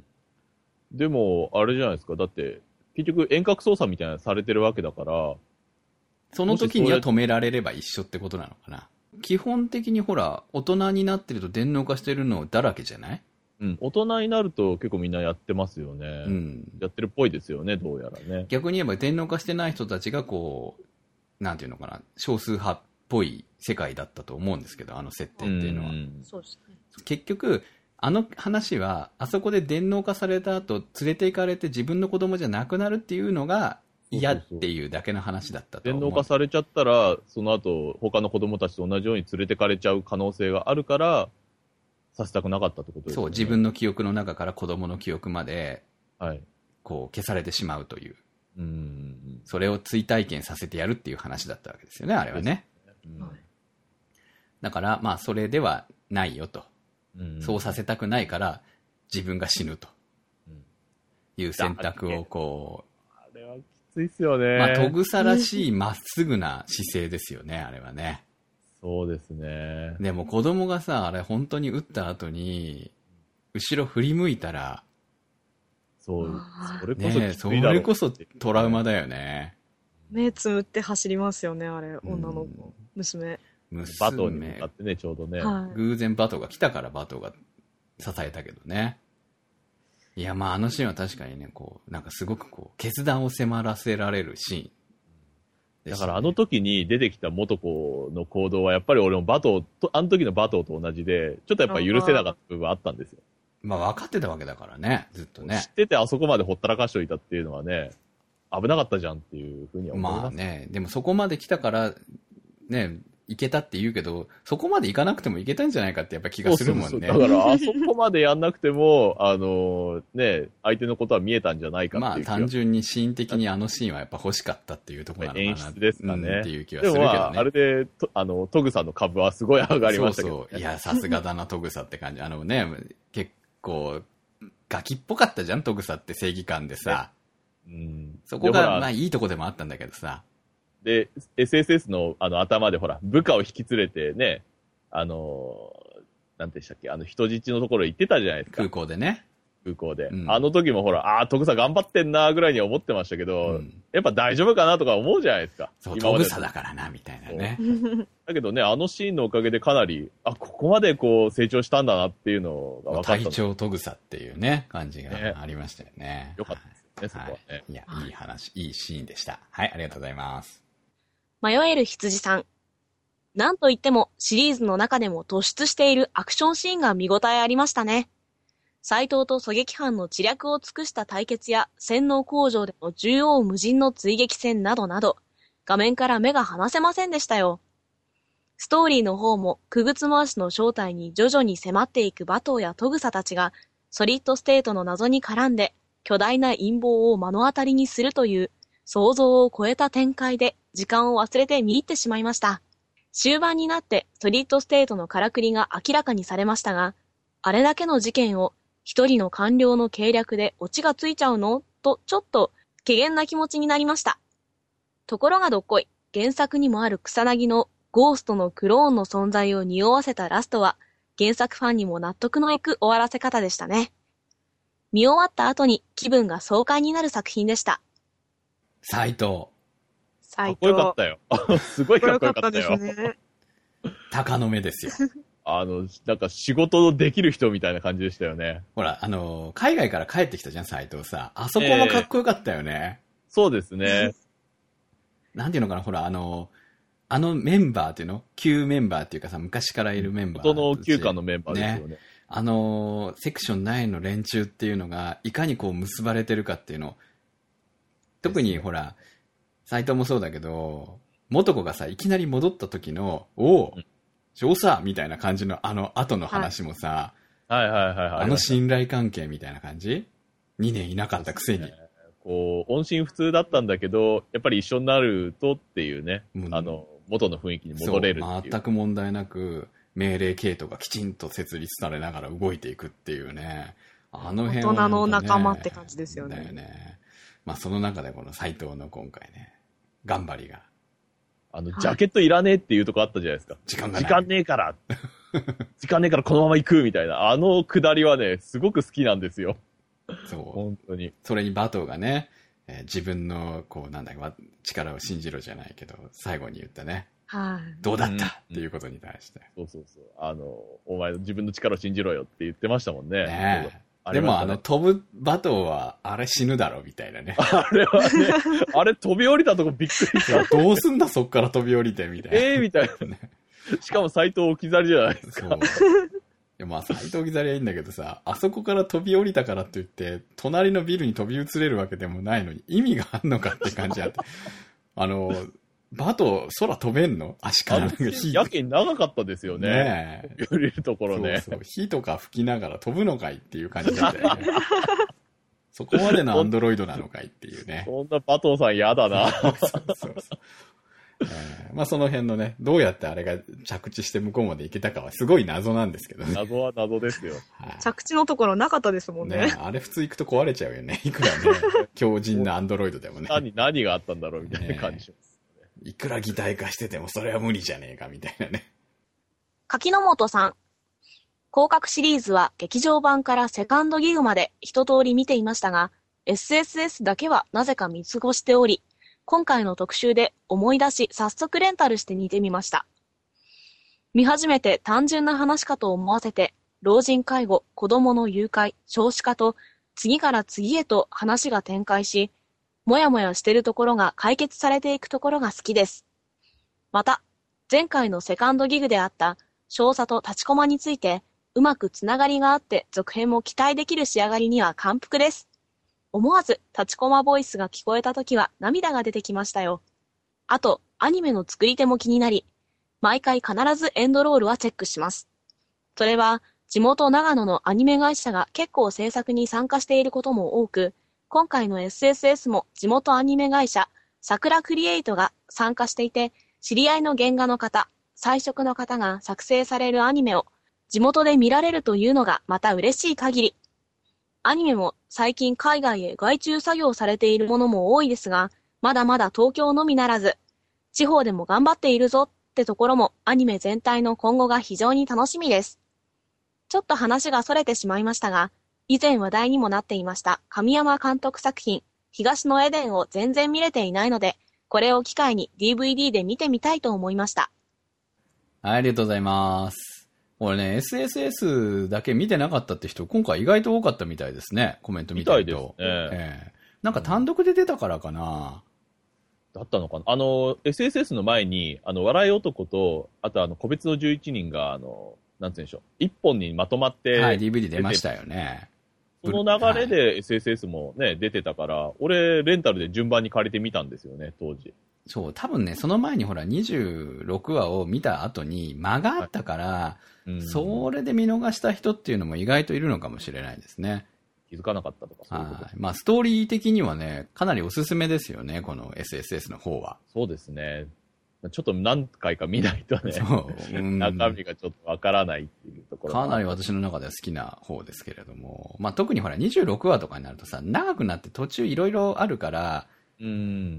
[SPEAKER 3] でも、あれじゃないですか。だって、結局遠隔操作みたいなのされてるわけだから、
[SPEAKER 2] その時には止められれば一緒ってことなのかな。基本的にほら、大人になってると電脳化してるのだらけじゃない？
[SPEAKER 3] うん、大人になると結構みんなやってますよね。
[SPEAKER 2] うん。
[SPEAKER 3] やってるっぽいですよね、どうやらね。
[SPEAKER 2] 逆に言えば電脳化してない人たちがこう、なんていうのかな、少数派っぽい世界だったと思うんですけど、あの設定っていうのは。
[SPEAKER 1] そうですね。
[SPEAKER 2] 結局、あの話は、あそこで電脳化された後、連れて行かれて自分の子供じゃなくなるっていうのが嫌っていうだけの話だったと思う。
[SPEAKER 3] 電脳化されちゃったら、その後、他の子供たちと同じように連れてかれちゃう可能性があるから、させたくなかったってことですね。
[SPEAKER 2] そう、自分の記憶の中から子供の記憶まで、
[SPEAKER 3] はい。
[SPEAKER 2] こう、消されてしまうという。
[SPEAKER 3] うん。
[SPEAKER 2] それを追体験させてやるっていう話だったわけですよね、あれはね。
[SPEAKER 3] うん、
[SPEAKER 2] だから、まあ、それではないよと。
[SPEAKER 3] うん、
[SPEAKER 2] そうさせたくないから自分が死ぬという選択をこ
[SPEAKER 3] う、あれはきついっすよね。
[SPEAKER 2] まあ、トグサらしいまっすぐな姿勢ですよね、あれはね。
[SPEAKER 3] そうですね。
[SPEAKER 2] でも子供がさ、あれ本当に撃った後に後ろ振り向いたら、
[SPEAKER 3] そうそれこそきついだろう、
[SPEAKER 2] ね、それこそトラウマだよね。
[SPEAKER 1] 目つむって走りますよね、あれ、女の子、娘。
[SPEAKER 3] バトに向かってね、ちょうどね、
[SPEAKER 1] はい。
[SPEAKER 2] 偶然バトが来たからバトが支えたけどね。いや、まああのシーンは確かにね、こう、なんかすごくこう、決断を迫らせられるシーン、ね。
[SPEAKER 3] だからあの時に出てきた元子の行動はやっぱり俺もバトと、あの時のバトと同じで、ちょっとやっぱ許せなかった部分はあったんですよ。
[SPEAKER 2] まあ分かってたわけだからね、ずっとね。
[SPEAKER 3] 知っててあそこまでほったらかしておいたっていうのはね、危なかったじゃんっていうふうには思います。
[SPEAKER 2] まあね、でもそこまで来たから、ね、いけたって言うけど、そこまでいかなくてもいけたんじゃないかってやっぱ気がするもんね。
[SPEAKER 3] そうそうそう、だからあそこまでやんなくても、あのね、相手のことは見えたんじゃないかっていう気が。
[SPEAKER 2] まあ単純にシーン的にあのシーンはやっぱ欲しかったっていうところなのかな。
[SPEAKER 3] 演出ですかね。
[SPEAKER 2] うん、っていう気はするけどね。
[SPEAKER 3] でもまあ、あれで、とあの、トグサの株はすごい上がりましたけど、ね。
[SPEAKER 2] そうそう。いや、さすがだな、トグサって感じ。あのね、結構、ガキっぽかったじゃん、トグサって正義感でさ。
[SPEAKER 3] うん。
[SPEAKER 2] そこが、まあいいとこでもあったんだけどさ。
[SPEAKER 3] で、エスエスエス のあの頭でほら、部下を引き連れてね、あの、なんてでしたっけ、あの人質のところ行ってたじゃないですか。
[SPEAKER 2] 空港でね。
[SPEAKER 3] 空港で。
[SPEAKER 2] うん、
[SPEAKER 3] あの時もほら、ああ、徳さん頑張ってんなぐらいには思ってましたけど、うん、やっぱ大丈夫かなとか思うじゃないですか。
[SPEAKER 2] そう、徳さだからな、みたいなね。
[SPEAKER 3] だけどね、あのシーンのおかげでかなり、あ、ここまでこう成長したんだなっていうのが分かった。
[SPEAKER 2] 隊長徳さっていうね、感じがありましたよね。ね
[SPEAKER 3] よかったですね、はい、そこはね。
[SPEAKER 2] いや、いい話、いいシーンでした。はい、ありがとうございます。
[SPEAKER 1] 迷える羊さん。なんといってもシリーズの中でも突出しているアクションシーンが見応えありましたね。斎藤と狙撃班の知略を尽くした対決や洗脳工場での縦横無尽の追撃戦などなど、画面から目が離せませんでしたよ。ストーリーの方も、くぐつ回しの正体に徐々に迫っていくバトーやトグサたちが、ソリッドステートの謎に絡んで、巨大な陰謀を目の当たりにするという、想像を超えた展開で、時間を忘れて見入ってしまいました。終盤になって、ソリッドステートのからくりが明らかにされましたが、あれだけの事件を、一人の官僚の計略でオチがついちゃうのと、ちょっと、怪訝な気持ちになりました。ところがどっこい、原作にもある草薙のゴーストのクローンの存在を匂わせたラストは、原作ファンにも納得のいく終わらせ方でしたね。見終わった後に気分が爽快になる作品でした。
[SPEAKER 2] 斉藤。
[SPEAKER 3] 斉藤。かっこよかったよ。すごいかっこよかったよ。かっこよかったです
[SPEAKER 2] ね。鷹の目ですよ。
[SPEAKER 3] あの、なんか仕事できる人みたいな感じでしたよね。
[SPEAKER 2] ほら、あの、海外から帰ってきたじゃん、斉藤さ。あそこもかっこよかったよね。
[SPEAKER 3] えー、そうですね。
[SPEAKER 2] なんていうのかな、ほら、あの、あのメンバーっていうの旧メンバーっていうかさ、昔からいるメンバー。
[SPEAKER 3] 元の旧館のメンバーですよね。ね、
[SPEAKER 2] あの、セクションナインの連中っていうのが、いかにこう結ばれてるかっていうの。特にほら、斉藤もそうだけど、元子がさ、いきなり戻った時の、おう、少佐みたいな感じのあの後の話もさ、
[SPEAKER 3] はい、はいはいはいはい。
[SPEAKER 2] あの信頼関係みたいな感じ ?に 年いなかったくせに。
[SPEAKER 3] こう、音信不通だったんだけど、やっぱり一緒になるとっていうね、うん、あの、元の雰囲気に戻れるっていう。
[SPEAKER 2] 全く問題なく、命令系統がきちんと設立されながら動いていくっていうね。あの辺は、ね、
[SPEAKER 1] 大人の仲間って感じですよね。
[SPEAKER 2] だよね。まあその中でこの斉藤の今回ね、頑張りが。
[SPEAKER 3] あの、ジャケットいらねえっていうとこあったじゃないですか。
[SPEAKER 2] 時間がない。
[SPEAKER 3] 時間ねえから。時間ねえからこのまま行くみたいな。あのくだりはね、すごく好きなんですよ。
[SPEAKER 2] そう。
[SPEAKER 3] 本当に。
[SPEAKER 2] それにバトーがね、えー、自分の、こう、なんだか、力を信じろじゃないけど、最後に言ったね。
[SPEAKER 1] はい。
[SPEAKER 2] どうだった、うん、っていうことに対して。
[SPEAKER 3] そうそうそう。あの、お前自分の力を信じろよって言ってましたもんね。
[SPEAKER 2] ねえ。でもあの飛ぶバトーはあれ死ぬだろみたいなね。
[SPEAKER 3] あれはね、あれ飛び降りたとこびっくりした。
[SPEAKER 2] どうすんだそっから飛び降りてみたいな。
[SPEAKER 3] ええー、みたいなね。しかも斎藤置き去りじゃないですか。そう。い
[SPEAKER 2] やまあ斎藤置き去りはいいんだけどさ、あそこから飛び降りたからって言って隣のビルに飛び移れるわけでもないのに意味があんのかって感じあって。あの、バト空飛べんの足からなんか火。
[SPEAKER 3] やけに長かったですよね。ねえ。降りるところね。
[SPEAKER 2] そうそう。火とか吹きながら飛ぶのかいっていう感じだったよね。そこまでのアンドロイドなのかいっていうね。
[SPEAKER 3] そんなバトーさん嫌だな。そうそうそう。
[SPEAKER 2] えー、まあその辺のね、どうやってあれが着地して向こうまで行けたかはすごい謎なんですけどね。
[SPEAKER 3] 謎は謎ですよ。
[SPEAKER 1] はい、着地のところなかったですもんね。ね、
[SPEAKER 2] あれ普通行くと壊れちゃうよね。いくらね、強靭なアンドロイドでもね。
[SPEAKER 3] 何、何があったんだろうみたいな感じします。
[SPEAKER 2] いくら擬態化しててもそれは無理じゃねえかみたいなね。
[SPEAKER 1] 柿の本さん。広角シリーズは劇場版からセカンドギグまで一通り見ていましたが、エスエスエス だけはなぜか見過ごしており、今回の特集で思い出し早速レンタルして見てみました。見始めて単純な話かと思わせて、老人介護、子供の誘拐、少子化と次から次へと話が展開し、もやもやしてるところが解決されていくところが好きです。また、前回のセカンドギグであった少佐と立ちコマについて、うまくつながりがあって続編も期待できる仕上がりには感服です。思わず立ちコマボイスが聞こえたときは涙が出てきましたよ。あと、アニメの作り手も気になり、毎回必ずエンドロールはチェックします。それは、地元長野のアニメ会社が結構制作に参加していることも多く、今回の エスエスエス も地元アニメ会社、桜クリエイトが参加していて、知り合いの原画の方、彩色の方が作成されるアニメを地元で見られるというのがまた嬉しい限り。 アニメも最近海外へ外注作業されているものも多いですが、まだまだ東京のみならず、地方でも頑張っているぞってところもアニメ全体の今後が非常に楽しみです。ちょっと話が逸れてしまいましたが、以前話題にもなっていました神山監督作品、東のエデンを全然見れていないので、これを機会に ディーブイディー で見てみたいと思いました。
[SPEAKER 2] はい、ありがとうございます。俺ね、エスエスエス だけ見てなかったって人、今回意外と多かったみたいですね。コメント見たりと。
[SPEAKER 3] みたいですね。
[SPEAKER 2] ええ、なんか単独で出たからかな。
[SPEAKER 3] だったのかな。あの、エスエスエス の前に、あの、笑い男と、あとあの、個別のじゅういちにんが、あの、なんて言うんでしょう。一本にまとまって。
[SPEAKER 2] はい、ディーブイディー 出ましたよね。
[SPEAKER 3] その流れで エスエスエス もね、出てたから、俺、レンタルで順番に借りてみたんですよね、当時。
[SPEAKER 2] そう、多分ね、その前にほら、にじゅうろくわを見た後に間があったから、はいうん、それで見逃した人っていうのも意外といるのかもしれないですね。
[SPEAKER 3] 気づかなかったとか、そういうこと。
[SPEAKER 2] はい。まあ、ストーリー的にはね、かなりおすすめですよね、この エスエスエス の方は。
[SPEAKER 3] そうですね。ちょっと何回か見ないとね、そう、うん、中身がちょっとわからないっていうところ。
[SPEAKER 2] かなり私の中では好きな方ですけれども、まあ、特にほらにじゅうろくわとかになるとさ、長くなって途中いろいろあるから、うん、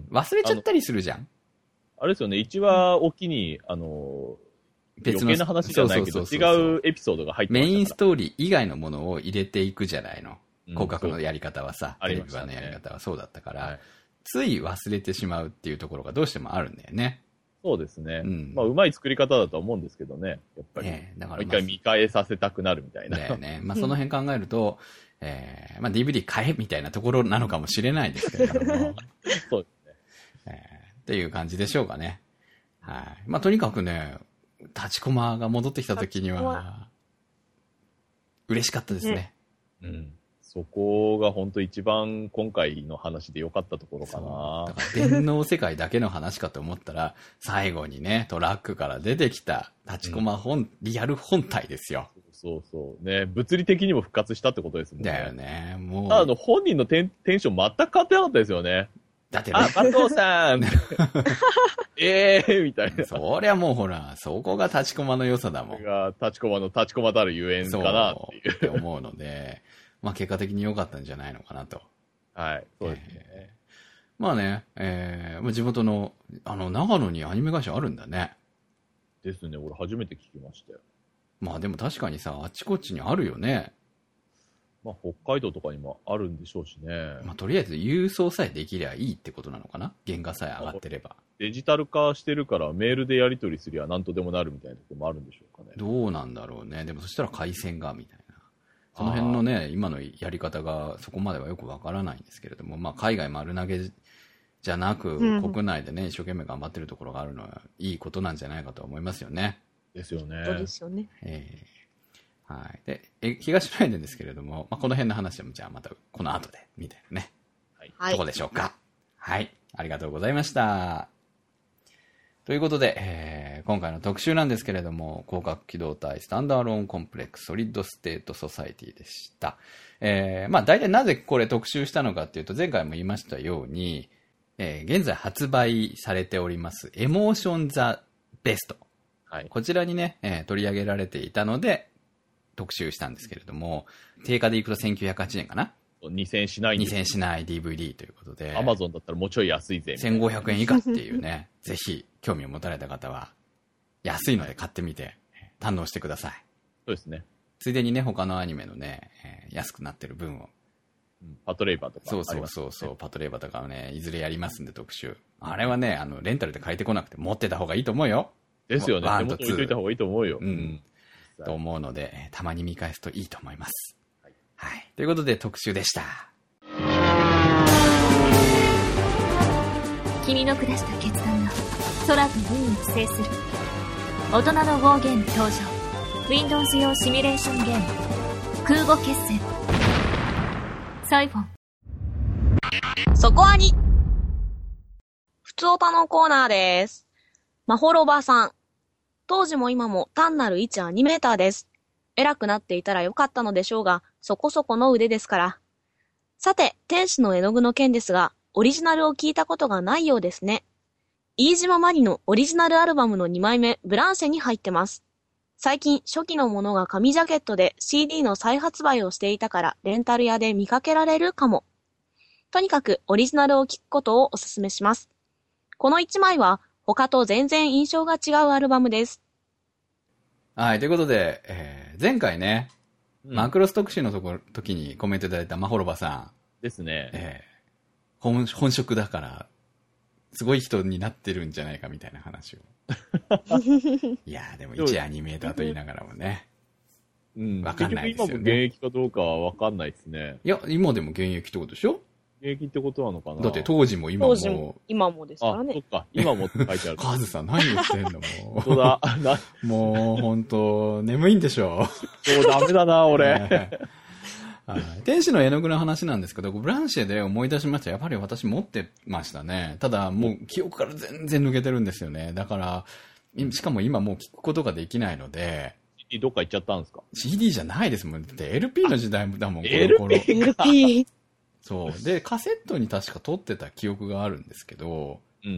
[SPEAKER 2] 忘れちゃったりするじゃん。
[SPEAKER 3] あれですよね、いちわおきに、あの、別の余計な話じゃないけど、違うエピソードが入ってますから。
[SPEAKER 2] メインストーリー以外のものを入れていくじゃないの。広角のやり方はさ、うん、テレビ版のやり方はそうだったから、はい、つい忘れてしまうっていうところがどうしてもあるんだよね。
[SPEAKER 3] そうですね。うん。まあ、うまい作り方だと思うんですけどね。やっぱり。ね、だから、もう一回見返させたくなるみたいな。
[SPEAKER 2] だよね。まあ、その辺考えると、えー、まあ、ディーブイディー 買えみたいなところなのかもしれないですけれども。
[SPEAKER 3] そうですね。
[SPEAKER 2] えー。っていう感じでしょうかね。はい。まあ、とにかくね、立ちコマが戻ってきた時には、嬉しかったですね。ね
[SPEAKER 3] うん。そこが本当一番今回の話で良かったところかな。
[SPEAKER 2] だから電脳世界だけの話かと思ったら、最後にね、トラックから出てきた立ちコマ本、うん、リアル本体ですよ。
[SPEAKER 3] そうそうね。物理的にも復活したってことですもんね。
[SPEAKER 2] だよね。もう。
[SPEAKER 3] あの、本人のテン、テンション全く変わってなかったですよね。
[SPEAKER 2] だって、
[SPEAKER 3] あ、加藤さんええーみたいな。
[SPEAKER 2] そりゃもうほら、そこが立ちコマの良さだもん。
[SPEAKER 3] それが立ちコマの立ちコマたるゆえんかなっていう。
[SPEAKER 2] そうって思うので、まあ結果的に良かったんじゃないのかなと。
[SPEAKER 3] はい、そうですね。
[SPEAKER 2] えー、まあね、えー、地元の、あの、長野にアニメ会社あるんだね。
[SPEAKER 3] ですね、俺初めて聞きましたよ。
[SPEAKER 2] まあでも確かにさ、あっちこっちにあるよね。
[SPEAKER 3] まあ北海道とかにもあるんでしょうしね。
[SPEAKER 2] まあとりあえず郵送さえできりゃいいってことなのかな？原画さえ上がってれば。
[SPEAKER 3] デジタル化してるからメールでやり取りすりゃ何とでもなるみたいなところもあるんでしょうかね。
[SPEAKER 2] どうなんだろうね。でもそしたら回線がみたいな。その辺のね、今のやり方がそこまではよくわからないんですけれども、まあ海外丸投げじゃなく、うん、国内でね、一生懸命頑張ってるところがあるのはいいことなんじゃないかと思いますよね。
[SPEAKER 3] ですよね。
[SPEAKER 1] そうですよね。
[SPEAKER 2] えー、はい。で、え東のエデンですけれども、まあ、この辺の話もじゃあまたこの後で、みたいなね。はい。どこでしょうか。はい。ありがとうございました。ということで、えー、今回の特集なんですけれども、広角機動隊スタンダーローンコンプレックスソリッドステートソサイティでした。えー、まあ大体なぜこれ特集したのかっていうと、前回も言いましたように、えー、現在発売されておりますエモーションザベスト。はい。こちらにね、えー、取り上げられていたので、特集したんですけれども、定価でいくとせんきゅうひゃくはちえんかな？
[SPEAKER 3] にせんえんしないん
[SPEAKER 2] です。にせんえんしない ディーブイディー ということで。
[SPEAKER 3] アマゾンだったらもうちょい安いぜ。
[SPEAKER 2] せんごひゃくえん以下っていうね、ぜひ興味を持たれた方は、安いので買ってみて、堪能してください。
[SPEAKER 3] そうですね。
[SPEAKER 2] ついでにね、他のアニメのね、えー、安くなってる分を。
[SPEAKER 3] うん、パトレイバーとか、ね。
[SPEAKER 2] そうそうそうそう、パトレイバーとかをね、いずれやりますんで特集。あれはね、あの、レンタルで借りてこなくて持ってた方がいいと思うよ。
[SPEAKER 3] ですよね。手元置いといた方がいいと思うよ。
[SPEAKER 2] うん。と思うので、たまに見返すといいと思います。はい。はい。ということで特集でした。
[SPEAKER 4] 君の下した決断が空と海を制する。大人のウォーゲーム登場。Windows 用シミュレーションゲーム。空母決戦。サイフォン。
[SPEAKER 1] そこアニ。ふつおたのコーナーです。まほろばさん。当時も今も単なる一アニメーターです。偉くなっていたらよかったのでしょうが、そこそこの腕ですから。さて、天使の絵の具の件ですが、オリジナルを聞いたことがないようですね。飯島まりのオリジナルアルバムのにまいめ、ブランシェに入ってます。 最近初期のものが紙ジャケットで シーディー の再発売をしていたからレンタル屋で見かけられるかも。とにかくオリジナルを聴くことをお勧めします。このいちまいは他と全然印象が違うアルバムです。
[SPEAKER 2] はい、ということで、えー、前回ね、
[SPEAKER 3] うん、
[SPEAKER 2] マクロス特集のとこ時にコメントいただいたマホロバさん。
[SPEAKER 3] ですね。
[SPEAKER 2] えー、本、本職だから、すごい人になってるんじゃないかみたいな話を。いやー、でも一アニメーターと言いながらもね。
[SPEAKER 3] うん。
[SPEAKER 2] わかんないですよね。
[SPEAKER 3] 結局今も現役かどうかはわかんないですね。
[SPEAKER 2] いや、今でも現役ってことでしょ？
[SPEAKER 3] 現役ってことなのかな。
[SPEAKER 2] だって当時も今も。
[SPEAKER 1] 当時も今もですからね。
[SPEAKER 3] あ、そっか。今もって書いてある。
[SPEAKER 2] カズさん何言ってんのもう。
[SPEAKER 3] 本当だ。
[SPEAKER 2] もう、ほんと、眠いんでしょ。
[SPEAKER 3] そう、ダメだな、俺。
[SPEAKER 2] はい、天使の絵の具の話なんですけど、ブランシェで思い出しました。やっぱり私持ってましたね。ただ、もう記憶から全然抜けてるんですよね。だから、しかも今もう聞くことができないので。
[SPEAKER 3] シーディー どっか行っちゃったんですか？
[SPEAKER 2] シーディー じゃないですもん。だって エルピー の時代だもん、こ
[SPEAKER 3] の頃。エルピー か。エルピー。
[SPEAKER 2] そう。で、カセットに確か撮ってた記憶があるんですけど、
[SPEAKER 3] うんうんうん、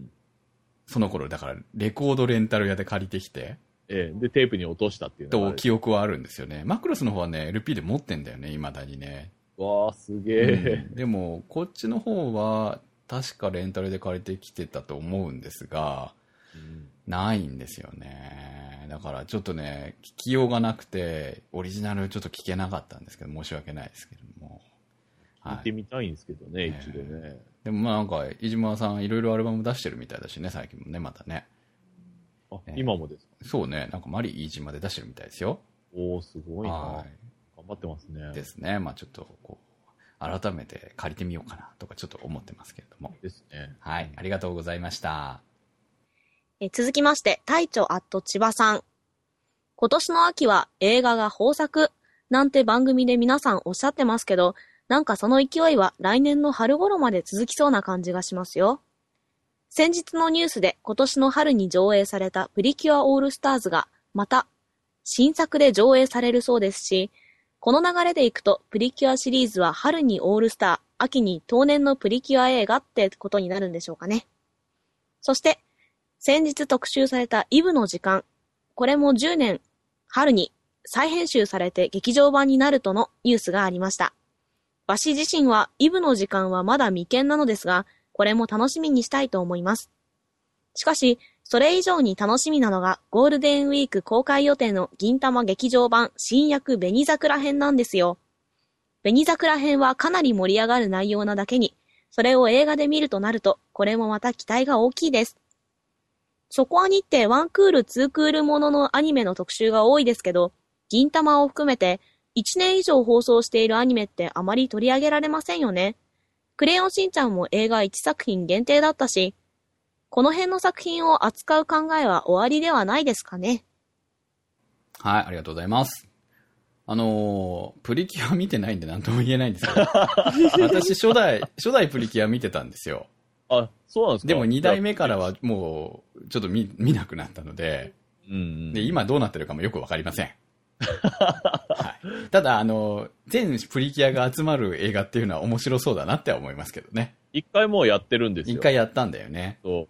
[SPEAKER 2] その頃、だから、レコードレンタル屋で借りてきて、
[SPEAKER 3] ええ、で、テープに落としたっていう
[SPEAKER 2] のと、記憶はあるんですよね。マクロスの方はね、エルピー で持ってんだよね、未だにね。
[SPEAKER 3] わー、すげえ、
[SPEAKER 2] うん。でも、こっちの方は、確かレンタルで借りてきてたと思うんですが、うん、ないんですよね。だから、ちょっとね、聞きようがなくて、オリジナルちょっと聞けなかったんですけど、申し訳ないですけども。
[SPEAKER 3] 聞いてみたいんですけどね、はい、一度ね。
[SPEAKER 2] でもまあなんか、飯島さんいろいろアルバム出してるみたいだしね、最近もね、またね。
[SPEAKER 3] あ、えー、今もですか？
[SPEAKER 2] そうね、なんかマリー飯島で出してるみたいですよ。
[SPEAKER 3] おー、すごいな。はい、頑張ってますね。
[SPEAKER 2] ですね。まあちょっと、こう、改めて借りてみようかなとかちょっと思ってますけれども。
[SPEAKER 3] ですね。
[SPEAKER 2] はい、ありがとうございました。
[SPEAKER 1] え続きまして、隊長アット千葉さん。今年の秋は映画が豊作なんて番組で皆さんおっしゃってますけど、なんかその勢いは来年の春頃まで続きそうな感じがしますよ。先日のニュースで今年の春に上映されたプリキュアオールスターズがまた新作で上映されるそうですし、この流れでいくとプリキュアシリーズは春にオールスター、秋に当年のプリキュア映画ってことになるんでしょうかね。そして先日特集されたイブの時間、これもじゅうねん春に再編集されて劇場版になるとのニュースがありました。わし自身はイブの時間はまだ未見なのですが、これも楽しみにしたいと思います。しかし、それ以上に楽しみなのがゴールデンウィーク公開予定の銀魂劇場版新薬紅桜編なんですよ。紅桜編はかなり盛り上がる内容なだけに、それを映画で見るとなると、これもまた期待が大きいです。そこはにってワンクールツークールもののアニメの特集が多いですけど、銀魂を含めていちねん以上放送しているアニメってあまり取り上げられませんよね。クレヨンしんちゃんも映画いちさく品限定だったし、この辺の作品を扱う考えは終わりではないですかね。
[SPEAKER 2] はい、ありがとうございます。あのー、プリキュア見てないんで何とも言えないんですけど、私初代、初代プリキュア見てたんですよ。
[SPEAKER 3] あ、そうなんですか？
[SPEAKER 2] でもにだいめからはもう、ちょっと 見, 見なくなったので、
[SPEAKER 3] うんうん、
[SPEAKER 2] で、今どうなってるかもよくわかりません。はい、ただ、あの、全プリキュアが集まる映画っていうのは面白そうだなって思いますけどね。
[SPEAKER 3] 一回もうやってるんですよ。
[SPEAKER 2] 一回やったんだよね。
[SPEAKER 3] そう。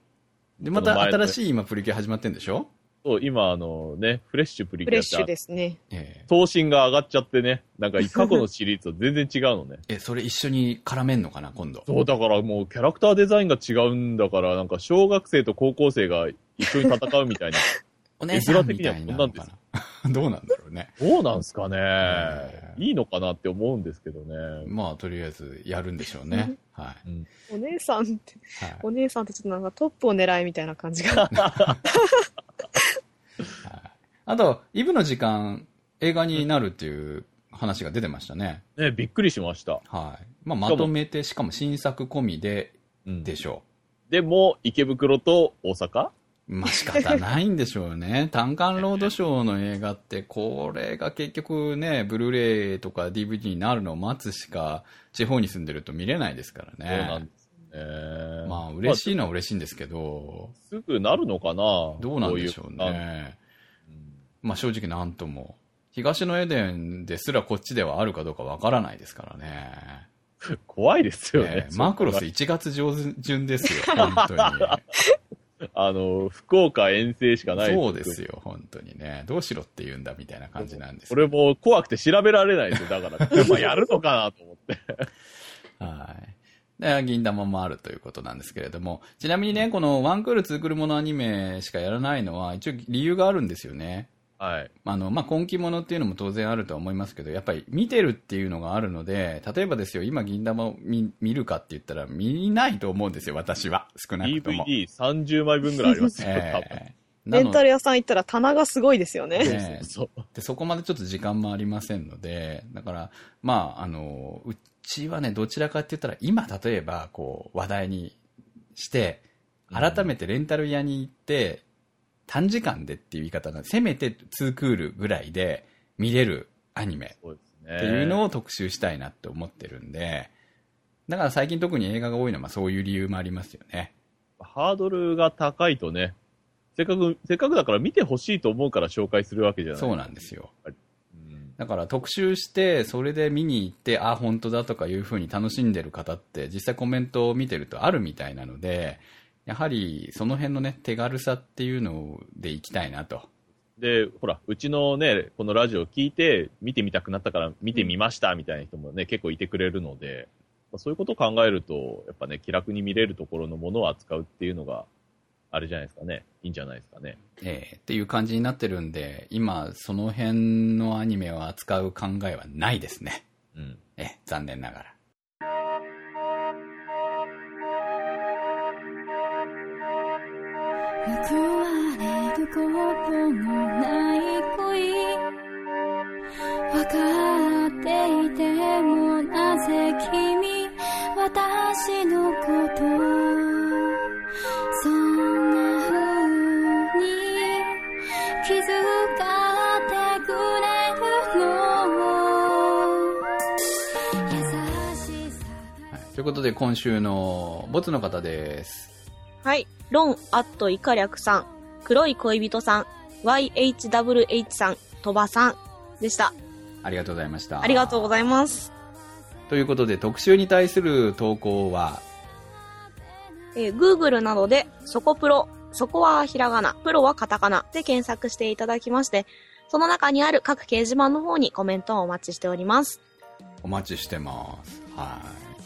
[SPEAKER 2] で、また新しい今プリキュア始まってんでしょ？
[SPEAKER 3] そう、今あのね、フレッシュプリキュアって。
[SPEAKER 1] フレッシュですね。
[SPEAKER 3] えー、頭身が上がっちゃってね、なんか過去のシリーズと全然違うのね。
[SPEAKER 2] え、それ一緒に絡めんのかな、今度。
[SPEAKER 3] そう、だからもうキャラクターデザインが違うんだから、なんか小学生と高校生が一緒に戦うみたいな。
[SPEAKER 2] お姉さんみたいなのかな。どうなんだろうね。
[SPEAKER 3] どうなんすかね、えー。いいのかなって思うんですけどね。
[SPEAKER 2] まあ、とりあえずやるんでしょうね。はい、
[SPEAKER 1] うん。お姉さんって、はい、お姉さんってちょっとなんかトップを狙いみたいな感じが。
[SPEAKER 2] あと、イブの時間、映画になるっていう話が出てましたね。
[SPEAKER 3] ね、びっくりしました。
[SPEAKER 2] はい。まあ、まとめて、しかも新作込みで、でしょ
[SPEAKER 3] う。でも、池袋と大阪？
[SPEAKER 2] まあ、仕方ないんでしょうね。単館ロードショーの映画って、これが結局ね、ブルーレイとか ディーブイディー になるのを待つしか、地方に住んでると見れないですからね。
[SPEAKER 3] そうなんですね。
[SPEAKER 2] まあ、嬉しいのは嬉しいんですけど。
[SPEAKER 3] すぐなるのかな？
[SPEAKER 2] どうなんでしょうね。まあ正直なんとも。東のエデンですらこっちではあるかどうかわからないですからね。
[SPEAKER 3] 怖いですよね。
[SPEAKER 2] ねマクロスいちがつ上旬ですよ、本当に。
[SPEAKER 3] あの、福岡遠征しかない。
[SPEAKER 2] そうですよ、本当にね。どうしろって言うんだみたいな感じなんですよ。
[SPEAKER 3] 俺も怖くて調べられないですよ。だから、まあやるのかなと思って。
[SPEAKER 2] はい。で、銀玉もあるということなんですけれども、ちなみにね、このワンクール、ツークールものアニメしかやらないのは、一応理由があるんですよね。
[SPEAKER 3] はい。
[SPEAKER 2] あの、まあ、今期ものっていうのも当然あるとは思いますけど、やっぱり見てるっていうのがあるので、例えばですよ、今銀玉を 見, 見るかって言ったら見ないと思うんですよ、私は。少なくとも。
[SPEAKER 3] ディーブイディーさんじゅう 枚分ぐらいありますよ、
[SPEAKER 2] えー、
[SPEAKER 3] 多分。
[SPEAKER 1] レンタル屋さん行ったら棚がすごいですよね。
[SPEAKER 2] ね
[SPEAKER 3] そうそう
[SPEAKER 2] でそこまでちょっと時間もありませんので、だから、まあ、あの、うちはね、どちらかって言ったら、今、例えば、こう、話題にして、改めてレンタル屋に行って、短時間でっていう言い方が、せめてツークールぐらいで見れるアニメっていうのを特集したいなって思ってるんで、だから最近特に映画が多いのはそういう理由もありますよね。
[SPEAKER 3] ハードルが高いとね、せっかく、せっかくだから見てほしいと思うから紹介するわけじゃない。
[SPEAKER 2] そうなんですよ。
[SPEAKER 3] うん、
[SPEAKER 2] だから特集して、それで見に行って、あ、本当だとかいう風に楽しんでる方って、実際コメントを見てるとあるみたいなので、やはりその辺のね、手軽さっていうのでいきたいなと。
[SPEAKER 3] で、ほら、うちのね、このラジオを聞いて、見てみたくなったから見てみましたみたいな人もね、結構いてくれるので、そういうことを考えると、やっぱね、気楽に見れるところのものを扱うっていうのが、あれじゃないですかね。いいんじゃないですかね。
[SPEAKER 2] えー、っていう感じになってるんで、今、その辺のアニメを扱う考えはないですね。
[SPEAKER 3] うん。
[SPEAKER 2] えー、残念ながら。
[SPEAKER 5] 報われることのない恋、分かっていてもなぜ君、私のことそんな風に気づかってくれるの、優しさが、
[SPEAKER 2] はい、ということで今週のボツの方です。
[SPEAKER 1] はい。ロン・アット・イカリャクさん、黒い恋人さん、ワイエイチダブリューエイチ さん、鳥羽さんでした。
[SPEAKER 2] ありがとうございました。
[SPEAKER 1] ありがとうございます。
[SPEAKER 2] ということで特集に対する投稿は、
[SPEAKER 1] えー、Google などでそこプロ、そこはひらがな、プロはカタカナで検索していただきまして、その中にある各掲示板の方にコメントをお待ちしております。
[SPEAKER 2] お待ちしてます。はい。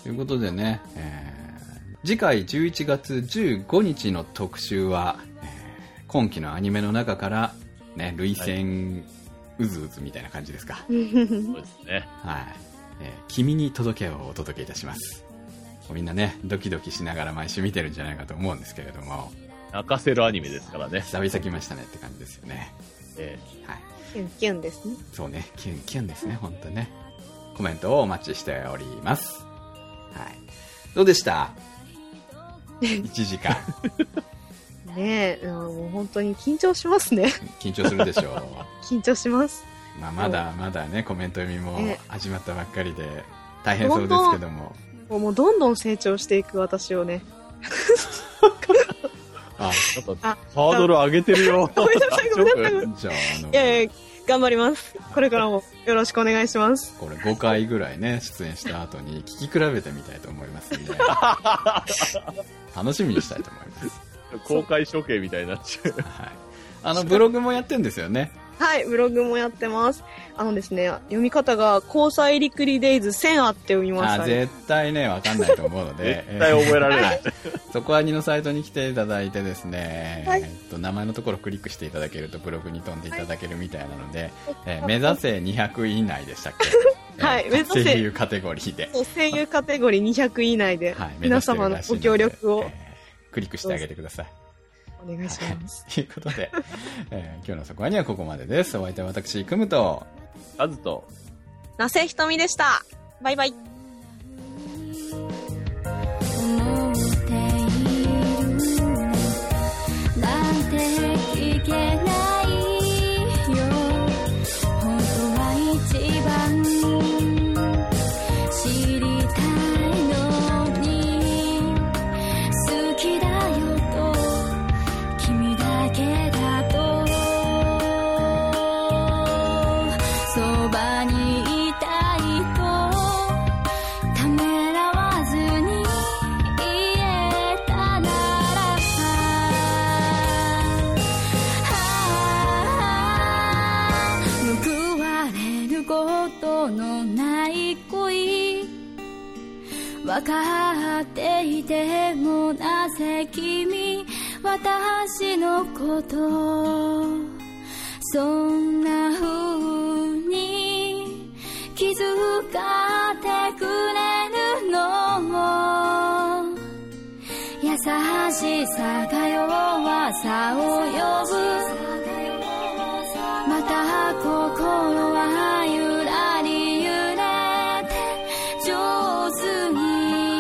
[SPEAKER 2] ということでね、えー次回じゅういちがつじゅうごにちの特集は、えー、今期のアニメの中からね、涙腺うずうずみたいな感じですか。
[SPEAKER 3] そうですね。
[SPEAKER 2] はい、えー。君に届けをお届けいたします。みんなね、ドキドキしながら毎週見てるんじゃないかと思うんですけれども。
[SPEAKER 3] 泣かせるアニメですからね。
[SPEAKER 2] 久々来ましたねって感じですよね。
[SPEAKER 3] え
[SPEAKER 2] ー、はい。
[SPEAKER 1] キュンキュンですね。
[SPEAKER 2] そうね、キュンキュンですね、本当ね。コメントをお待ちしております。はい。どうでしたいちじかん
[SPEAKER 1] ねえ、もう本当に緊張しますね。
[SPEAKER 2] 緊張するでしょう。
[SPEAKER 1] 緊張します。
[SPEAKER 2] まあ、まだまだね、コメント読みも始まったばっかりで大変そうですけども、
[SPEAKER 1] もうどんどん成長していく私をね。
[SPEAKER 3] あ、あ、ハードル上げてるよ。
[SPEAKER 1] ごめんなさい、ごめんなさい。
[SPEAKER 2] じゃあ、あの、
[SPEAKER 1] いやいや、頑張ります。これからもよろしくお願いします。
[SPEAKER 2] これごかいぐらいね、出演した後に聞き比べてみたいと思いますんで、楽しみにしたいと思います。
[SPEAKER 3] 公開処刑みたいになっちゃう。
[SPEAKER 2] はい。あの、ブログもやってんですよね。
[SPEAKER 1] はい、ブログもやってます。あのですね、読み方が、交際リクリデイズせんあって読みました、
[SPEAKER 2] ね。あ、絶対ね、わかんないと思うので。
[SPEAKER 3] 絶対覚えられない。
[SPEAKER 2] そこはにのサイトに来ていただいてですね、
[SPEAKER 1] はい、
[SPEAKER 2] えっと、名前のところをクリックしていただけるとブログに飛んでいただけるみたいなので、はい、えー、目指せにひゃくい以内でしたっけ
[SPEAKER 1] はい、
[SPEAKER 2] えー、声優カテゴリーで。
[SPEAKER 1] そう、声優カテゴリーにひゃくい以内で、はい、皆様のご協力を、え
[SPEAKER 2] ー、クリックしてあげてください。
[SPEAKER 1] お願いします。
[SPEAKER 2] ということで、えー、今日のそこはにはここまでです。お相手は私、クムと、
[SPEAKER 3] カズと、
[SPEAKER 1] 那瀬ひとみでした。バイバイ。
[SPEAKER 5] 思っているなんて聞けないよ。本当は一番知りたいのに、好きだよと君だけだとそばにいたいとこのない恋分かっていてもなぜ君私のことそんな風に気づかってくれるの優しさが弱さを呼ぶまた心はゆらり揺れて上手に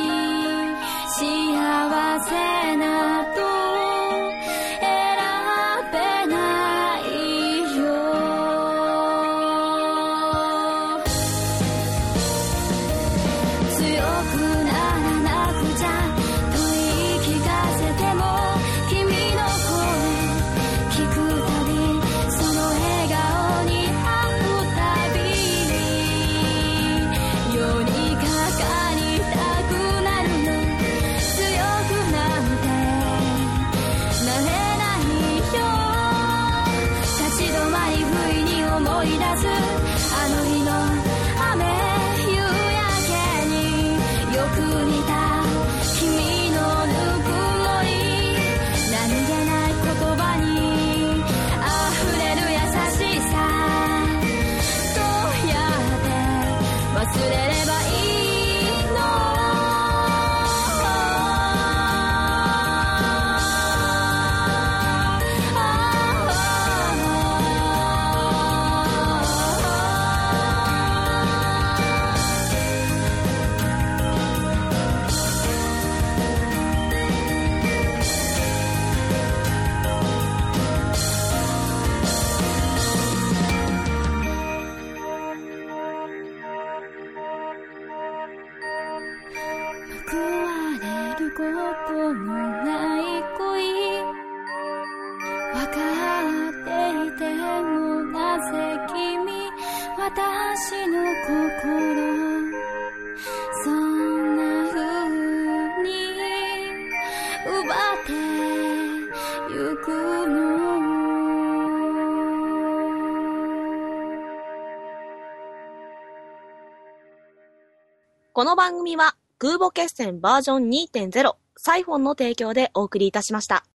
[SPEAKER 5] 幸せなと選べないよ強くならなくちゃと言い聞かせても君の声聞くたびその笑顔に会うたびよりかかりたくなるの強くなんてなれないよ立ち止まり不意に思い出すあの日の雨夕焼けによく似た君のぬくもり何気ない言葉に溢れる優しさどうやって忘れればいいの報われることのない恋分かっていてもなぜ君私の心そんな風に奪ってゆくの
[SPEAKER 1] この番組は空母決戦バージョン にてんゼロ サイフォンの提供でお送りいたしました。